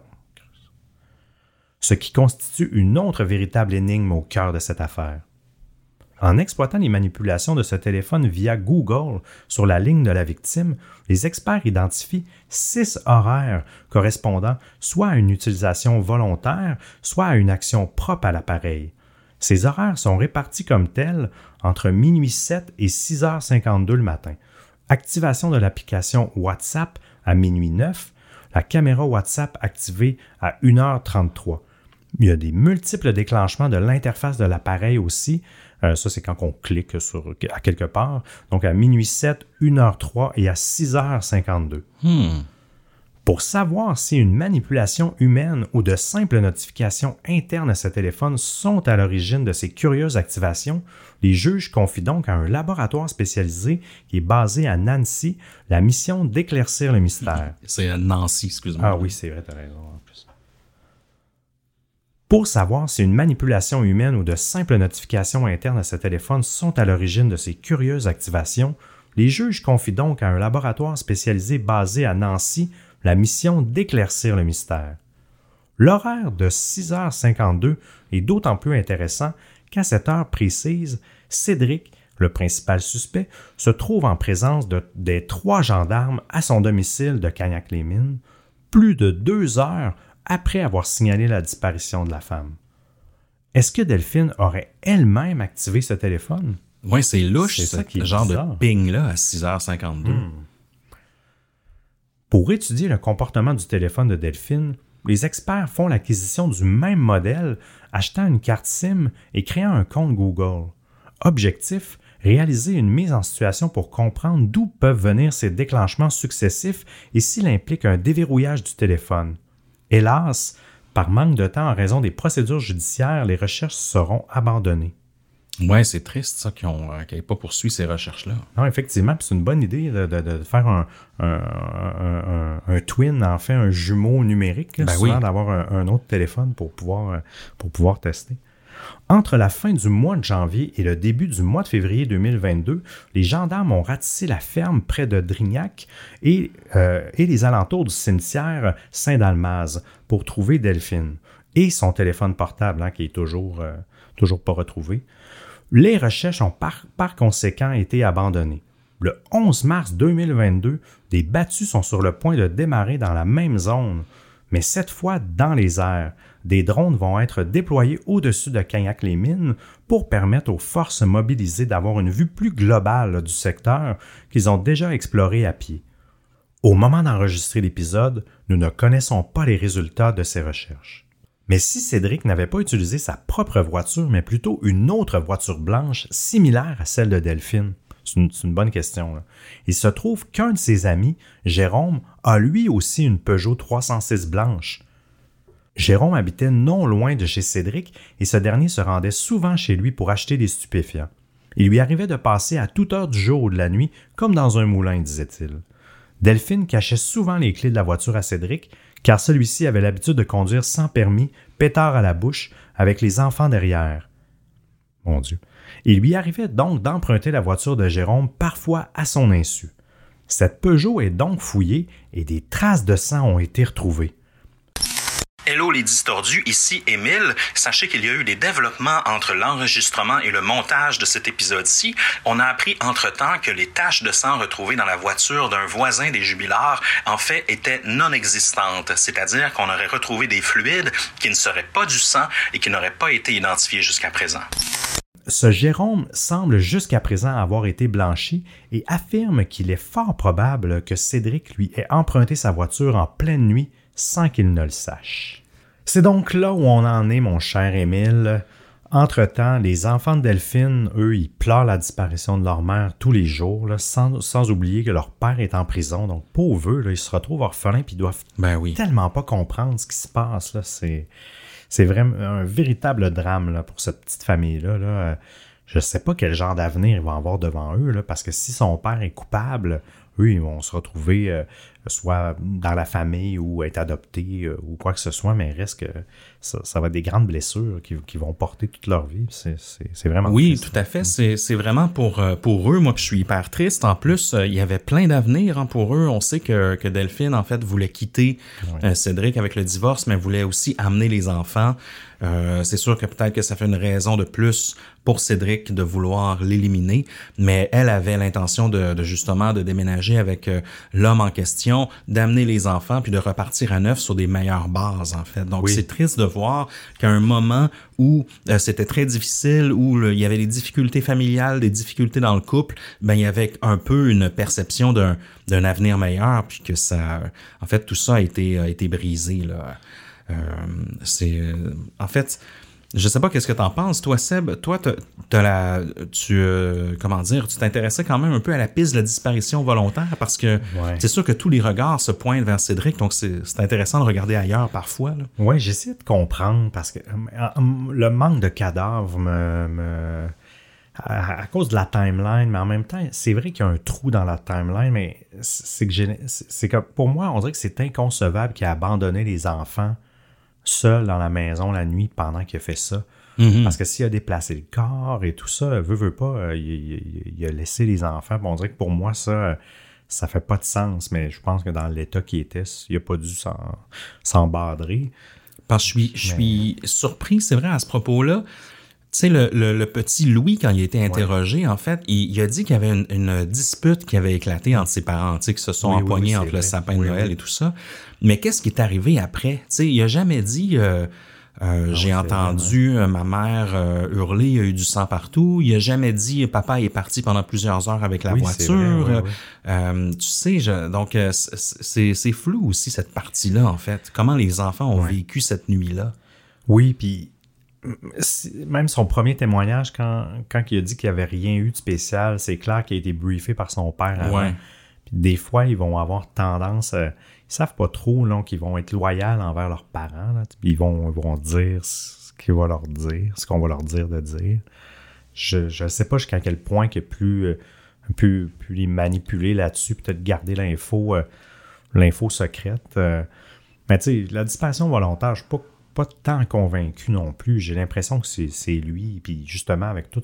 En exploitant les manipulations de ce téléphone via Google sur la ligne de la victime, les experts identifient 6 horaires correspondant soit à une utilisation volontaire, soit à une action propre à l'appareil. Ces horaires sont répartis comme tels entre minuit 7 et 6h52 le matin. Activation de l'application WhatsApp à minuit 9, la caméra WhatsApp activée à 1h33. Il y a des multiples déclenchements de l'interface de l'appareil aussi. Ça, c'est quand on clique à quelque part. Donc, à minuit 7, 1h03 et à 6h52. Pour savoir si une manipulation humaine ou de simples notifications internes à ce téléphone sont à l'origine de ces curieuses activations, les juges confient donc à un laboratoire spécialisé qui est basé à Nancy la mission d'éclaircir le mystère. C'est à Nancy, excuse-moi. Ah oui, c'est vrai, t'as raison en plus. Pour savoir si une manipulation humaine ou de simples notifications internes à ce téléphone sont à l'origine de ces curieuses activations, les juges confient donc à un laboratoire spécialisé basé à Nancy la mission d'éclaircir le mystère. L'horaire de 6h52 est d'autant plus intéressant qu'à cette heure précise, Cédric, Le principal suspect se trouve en présence des 3 gendarmes à son domicile de Cagnac-les-Mines, plus de 2 heures après avoir signalé la disparition de la femme. Est-ce que Delphine aurait elle-même activé ce téléphone? Oui, c'est louche, ce genre de ping-là à 6h52. Pour étudier le comportement du téléphone de Delphine, les experts font l'acquisition du même modèle, achetant une carte SIM et créant un compte Google. Objectif, réaliser une mise en situation pour comprendre d'où peuvent venir ces déclenchements successifs et s'il implique un déverrouillage du téléphone. Hélas, par manque de temps en raison des procédures judiciaires, les recherches seront abandonnées. Oui, c'est triste ça qu'ils n'aient pas poursuivi ces recherches-là. Non, effectivement, c'est une bonne idée de faire un twin, en fait, un jumeau numérique, souvent d'avoir un autre téléphone pour pouvoir tester. Entre la fin du mois de janvier et le début du mois de février 2022, les gendarmes ont ratissé la ferme près de Drignac et les alentours du cimetière Saint-Dalmaz pour trouver Delphine et son téléphone portable qui est toujours pas retrouvé. Les recherches ont par conséquent été abandonnées. Le 11 mars 2022, des battues sont sur le point de démarrer dans la même zone, mais cette fois dans les airs. Des drones vont être déployés au-dessus de Cagnac-les-Mines pour permettre aux forces mobilisées d'avoir une vue plus globale du secteur qu'ils ont déjà exploré à pied. Au moment d'enregistrer l'épisode, nous ne connaissons pas les résultats de ces recherches. Mais si Cédric n'avait pas utilisé sa propre voiture, mais plutôt une autre voiture blanche similaire à celle de Delphine, c'est une bonne question. Là. Il se trouve qu'un de ses amis, Jérôme, a lui aussi une Peugeot 306 blanche. Jérôme habitait non loin de chez Cédric et ce dernier se rendait souvent chez lui pour acheter des stupéfiants. Il lui arrivait de passer à toute heure du jour ou de la nuit, comme dans un moulin, disait-il. Delphine cachait souvent les clés de la voiture à Cédric, car celui-ci avait l'habitude de conduire sans permis, pétard à la bouche, avec les enfants derrière. Mon Dieu. Il lui arrivait donc d'emprunter la voiture de Jérôme, parfois à son insu. Cette Peugeot est donc fouillée et des traces de sang ont été retrouvées. Hello les distordus, ici Émile. Sachez qu'il y a eu des développements entre l'enregistrement et le montage de cet épisode-ci. On a appris entre-temps que les taches de sang retrouvées dans la voiture d'un voisin des Jubilards, en fait, étaient non existantes. C'est-à-dire qu'on aurait retrouvé des fluides qui ne seraient pas du sang et qui n'auraient pas été identifiés jusqu'à présent. Ce Jérôme semble jusqu'à présent avoir été blanchi et affirme qu'il est fort probable que Cédric lui ait emprunté sa voiture en pleine nuit sans qu'il ne le sache. C'est donc là où on en est, mon cher Émile. Entre-temps, les enfants de Delphine, eux, ils pleurent la disparition de leur mère tous les jours, là, sans oublier que leur père est en prison. Donc, pauvres eux, là, ils se retrouvent orphelins et ils doivent tellement pas comprendre ce qui se passe. Là. C'est vraiment un véritable drame là, pour cette petite famille-là. Là. Je ne sais pas quel genre d'avenir ils vont avoir devant eux, là, parce que si son père est coupable, eux, ils vont se retrouver soit dans la famille ou être adoptés ou quoi que ce soit, mais il reste que ça va être des grandes blessures qui vont porter toute leur vie. C'est vraiment triste. Tout à fait. C'est vraiment pour eux. Moi, je suis hyper triste. En plus, il y avait plein d'avenir pour eux. On sait que Delphine, en fait, voulait quitter Cédric avec le divorce, mais voulait aussi amener les enfants. C'est sûr que peut-être que ça fait une raison de plus pour Cédric de vouloir l'éliminer, mais elle avait l'intention de justement de déménager avec l'homme en question, d'amener les enfants puis de repartir à neuf sur des meilleures bases en fait. Donc c'est triste de voir qu'à un moment où c'était très difficile, où il y avait des difficultés familiales, des difficultés dans le couple, ben il y avait un peu une perception d'un avenir meilleur puis que ça, en fait tout ça a été brisé là. En fait, je sais pas qu'est-ce que t'en penses, toi Seb, toi tu t'intéressais quand même un peu à la piste de la disparition volontaire parce que c'est sûr que tous les regards se pointent vers Cédric, donc c'est intéressant de regarder ailleurs parfois. Oui, j'essaie de comprendre parce que le manque de cadavres à cause de la timeline, mais en même temps, c'est vrai qu'il y a un trou dans la timeline, mais c'est que pour moi, on dirait que c'est inconcevable qu'il ait abandonné les enfants seul dans la maison la nuit pendant qu'il a fait ça. Mm-hmm. Parce que s'il a déplacé le corps et tout ça, veut pas, il a laissé les enfants. On dirait que pour moi, ça fait pas de sens, mais je pense que dans l'état qu'il était, il a pas dû s'en badrer. Parce que je suis surpris, c'est vrai, à ce propos-là. sais, le petit Louis, quand il a été interrogé, en fait, il a dit qu'il y avait une dispute qui avait éclaté entre ses parents, tu sais, qui se sont empoignés entre le sapin de Noël et tout ça. Mais qu'est-ce qui est arrivé après? Tu sais, il a jamais dit... j'ai entendu ma mère hurler, il y a eu du sang partout. Il a jamais dit papa est parti pendant plusieurs heures avec la voiture. Tu sais, donc c'est flou aussi cette partie-là en fait. Comment les enfants ont vécu cette nuit-là? Oui, puis même son premier témoignage quand il a dit qu'il n'y avait rien eu de spécial, c'est clair qu'il a été briefé par son père avant. Puis des fois, ils vont avoir tendance ils savent pas trop là, qu'ils vont être loyaux envers leurs parents. Là, ils vont dire ce qu'on va leur dire de dire. Je sais pas jusqu'à quel point qu'il y a plus les manipuler là-dessus, peut-être garder l'info secrète. Mais tu sais, la disparition volontaire, je suis pas tant convaincu non plus. J'ai l'impression que c'est lui, puis justement avec tous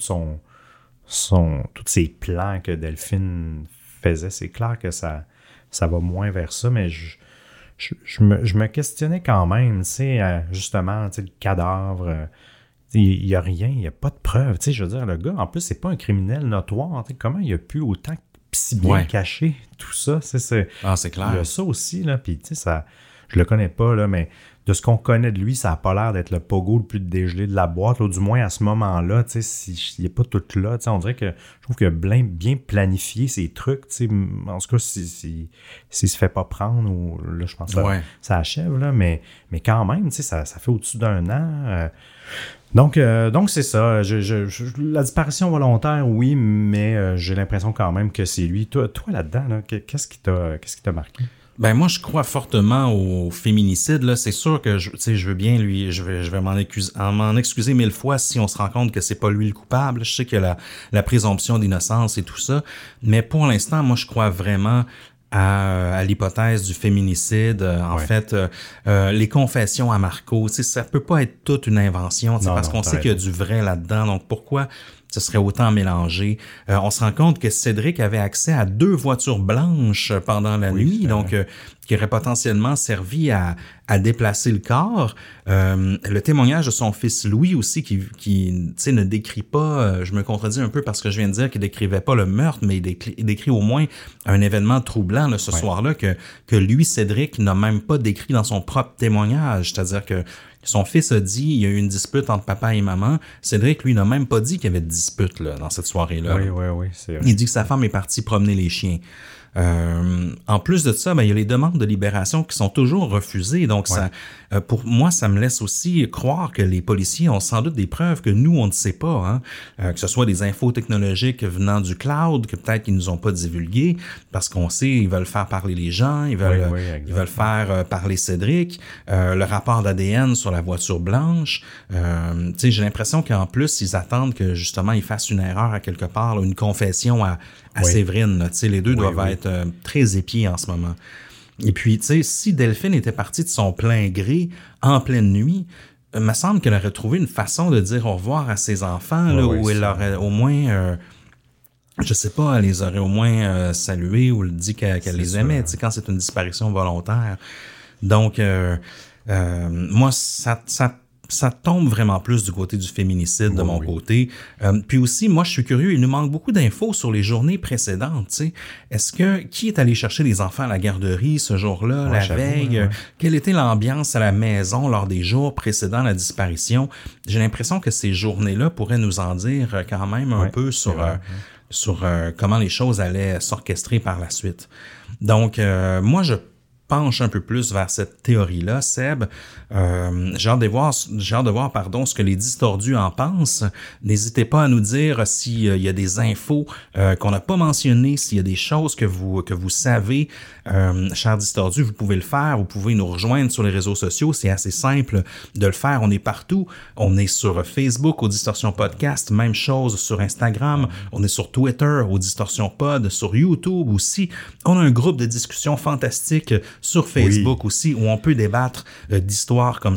ses plans que Delphine faisait, c'est clair que ça va moins vers ça, mais je me questionnais quand même, tu sais, justement, tu sais, le cadavre, il n'y a rien, il n'y a pas de preuve, tu sais, je veux dire, le gars, en plus, c'est pas un criminel notoire, tu sais, comment il a pu autant si bien cacher tout ça, c'est clair. Il y a ça aussi, là, puis tu sais, ça, je le connais pas, là, mais de ce qu'on connaît de lui, ça n'a pas l'air d'être le pogo le plus dégelé de la boîte, là, du moins à ce moment-là, tu sais, s'il n'est pas tout là, tu sais, on dirait que je trouve qu'il a bien planifié ses trucs, tu sais, en tout cas, s'il se fait pas prendre, ou là, je pense que ça achève, là, mais quand même, tu sais, ça fait au-dessus d'un an. Donc c'est ça. La disparition volontaire, oui, mais j'ai l'impression quand même que c'est lui. Toi là-dedans, là, qu'est-ce qui t'a marqué? Ben moi je crois fortement au féminicide là, c'est sûr que je veux bien lui je vais m'en excuser 1000 fois si on se rend compte que c'est pas lui le coupable. Je sais qu'il y a la présomption d'innocence et tout ça, mais pour l'instant moi je crois vraiment à l'hypothèse du féminicide. En fait, les confessions à Marco, ça peut pas être toute une invention, parce qu'on sait qu'il y a du vrai là-dedans. Donc pourquoi ce serait autant mélangé? On se rend compte que Cédric avait accès à 2 voitures blanches pendant la nuit, donc qui aurait potentiellement servi à déplacer le corps. Le témoignage de son fils Louis aussi, qui ne décrit pas, je me contredis un peu parce que je viens de dire qu'il décrivait pas le meurtre, mais il décrit au moins un événement troublant là, ce soir-là que lui, Cédric, n'a même pas décrit dans son propre témoignage. C'est-à-dire que son fils a dit il y a eu une dispute entre papa et maman. Cédric, lui, n'a même pas dit qu'il y avait de dispute là, dans cette soirée-là. Oui, c'est vrai. Il dit que sa femme est partie promener les chiens. En plus de ça, il y a les demandes de libération qui sont toujours refusées. Donc, ça, pour moi, ça me laisse aussi croire que les policiers ont sans doute des preuves que nous, on ne sait pas. Que ce soit des infos technologiques venant du cloud, que peut-être qu'ils nous ont pas divulguées, parce qu'on sait, ils veulent faire parler les gens, ils veulent faire parler Cédric, le rapport d'ADN sur la voiture blanche. J'ai l'impression qu'en plus, ils attendent que justement, ils fassent une erreur à quelque part, là, une confession à Séverine. Là, les deux doivent être très épiés en ce moment. Et puis, si Delphine était partie de son plein gré en pleine nuit, il me semble qu'elle aurait trouvé une façon de dire au revoir à ses enfants, là, où elle aurait au moins, je sais pas, elle les aurait au moins salués ou dit qu'elle les aimait, quand c'est une disparition volontaire. Donc, moi, ça tombe vraiment plus du côté du féminicide de mon côté. Puis aussi, moi, je suis curieux, il nous manque beaucoup d'infos sur les journées précédentes. T'sais. Qui est allé chercher les enfants à la garderie ce jour-là, la veille? Quelle était l'ambiance à la maison lors des jours précédant la disparition? J'ai l'impression que ces journées-là pourraient nous en dire quand même un peu sur comment les choses allaient s'orchestrer par la suite. Donc, moi, je penche un peu plus vers cette théorie-là, Seb. J'ai hâte de voir, ce que les distordus en pensent. N'hésitez pas à nous dire s'il y a des infos qu'on n'a pas mentionnées, s'il y a des choses que vous savez. Chers distordus, vous pouvez le faire. Vous pouvez nous rejoindre sur les réseaux sociaux. C'est assez simple de le faire. On est partout. On est sur Facebook au Distorsion Podcast. Même chose sur Instagram. On est sur Twitter au Distorsion Pod. Sur YouTube aussi. On a un groupe de discussion fantastique sur Facebook aussi, où on peut débattre d'histoires comme ça.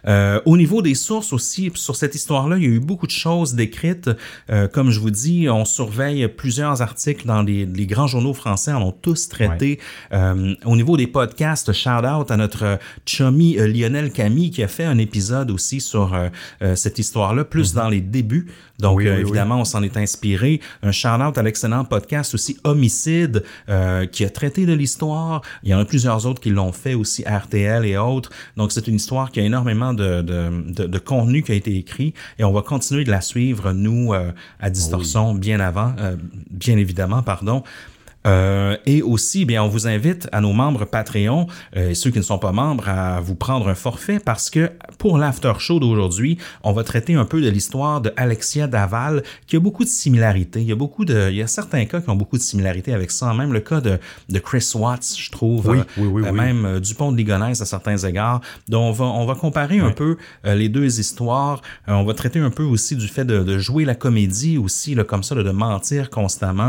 Au niveau des sources aussi, sur cette histoire-là, il y a eu beaucoup de choses décrites. Comme je vous dis, on surveille plusieurs articles dans les grands journaux français, en ont tous traité. Ouais. Au niveau des podcasts, shout-out à notre chummy Lionel Camille qui a fait un épisode aussi sur cette histoire-là, plus dans les débuts. Donc, évidemment, on s'en est inspiré. Un shout-out à l'excellent podcast aussi Homicide qui a traité de l'histoire. Il y en a plusieurs autres qui l'ont fait aussi, RTL et autres. Donc, c'est une histoire qui a énormément de contenu qui a été écrit et on va continuer de la suivre, nous, à Distorsion, bien évidemment, pardon. Et aussi, bien, on vous invite à nos membres Patreon et ceux qui ne sont pas membres à vous prendre un forfait parce que pour l'after show d'aujourd'hui, on va traiter un peu de l'histoire de Alexia Daval qui a beaucoup de similarités. Il y a certains cas qui ont beaucoup de similarités avec ça. Même le cas de Chris Watts, je trouve. Même Dupont de Ligonnès à certains égards. Donc, on va comparer un peu les deux histoires. On va traiter un peu aussi du fait de jouer la comédie aussi, là, comme ça, de mentir constamment.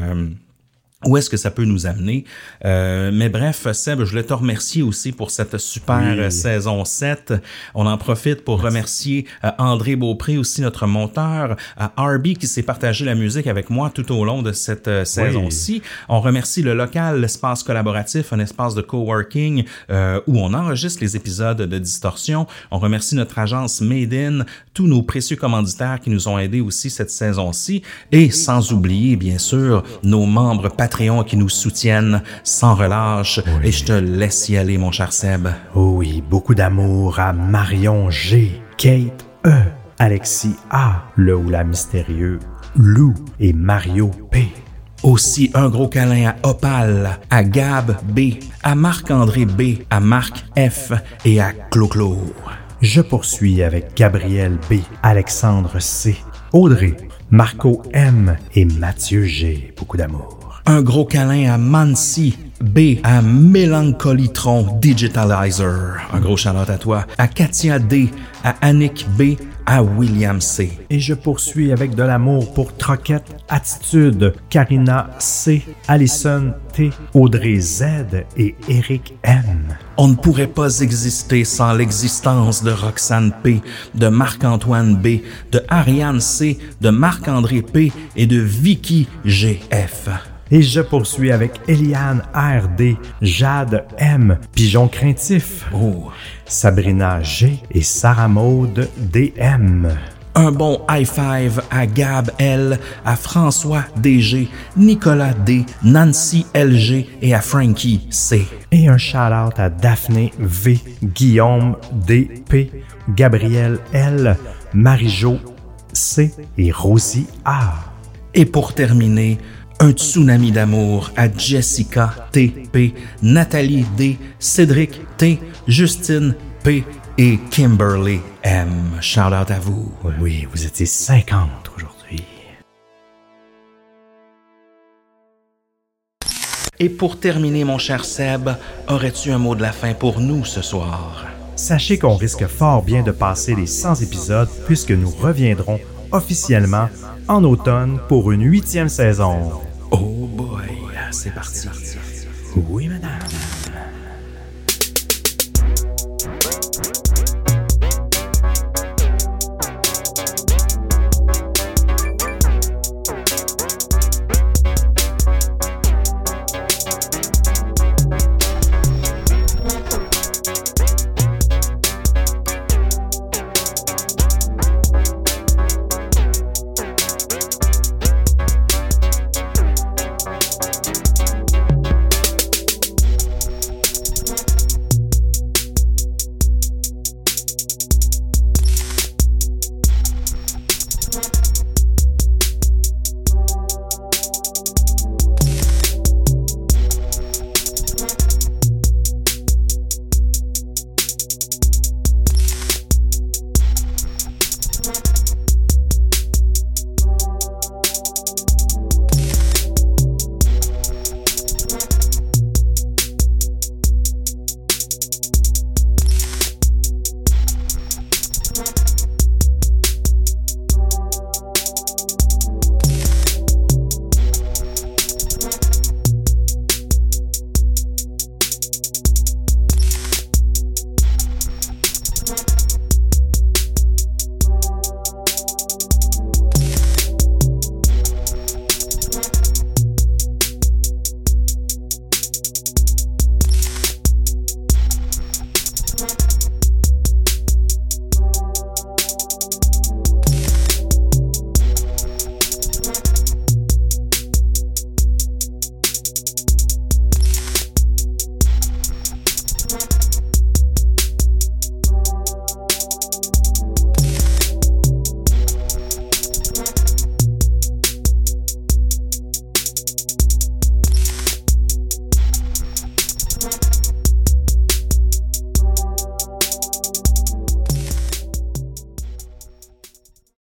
Où est-ce que ça peut nous amener? Mais bref, Seb, je voulais te remercier aussi pour cette super saison 7. On en profite pour remercier André Beaupré, aussi notre monteur, Arby qui s'est partagé la musique avec moi tout au long de cette saison-ci. On remercie le local, l'espace collaboratif, un espace de coworking où on enregistre les épisodes de Distorsion. On remercie notre agence Made In, tous nos précieux commanditaires qui nous ont aidés aussi cette saison-ci. Et sans oublier, bien sûr, nos membres Patreon qui nous soutiennent sans relâche. Et je te laisse y aller, mon cher Seb. Oui, beaucoup d'amour à Marion G, Kate E, Alexis A, le ou la mystérieux Lou et Mario P. Aussi, un gros câlin à Opal, à Gab B, à Marc-André B, à Marc F et à Clo-Clo. Je poursuis avec Gabriel B, Alexandre C, Audrey, Marco M et Mathieu G. Beaucoup d'amour. Un gros câlin à Mansi B, à Mélancolitron Digitalizer. Un gros shout-out à toi. À Katia D, à Annick B, à William C. Et je poursuis avec de l'amour pour Troquette Attitude, Karina C, Alison T, Audrey Z et Eric M. On ne pourrait pas exister sans l'existence de Roxane P, de Marc-Antoine B, de Ariane C, de Marc-André P et de Vicky GF. Et je poursuis avec Eliane R.D., Jade M., Pigeon Craintif, Sabrina G. et Sarah Maude D.M. Un bon high five à Gab L, à François DG, Nicolas D, Nancy LG et à Frankie C. Et un shout-out à Daphné V, Guillaume D.P., Gabriel L, Marie-Jo C et Rosie A. Et pour terminer, un tsunami d'amour à Jessica T.P., Nathalie D., Cédric T., Justine P. et Kimberly M. Shout out à vous. Oui, vous étiez 50 aujourd'hui. Et pour terminer, mon cher Seb, aurais-tu un mot de la fin pour nous ce soir? Sachez qu'on risque fort bien de passer les 100 épisodes puisque nous reviendrons officiellement en automne pour une 8e saison. Oh boy, c'est parti. Oui, madame.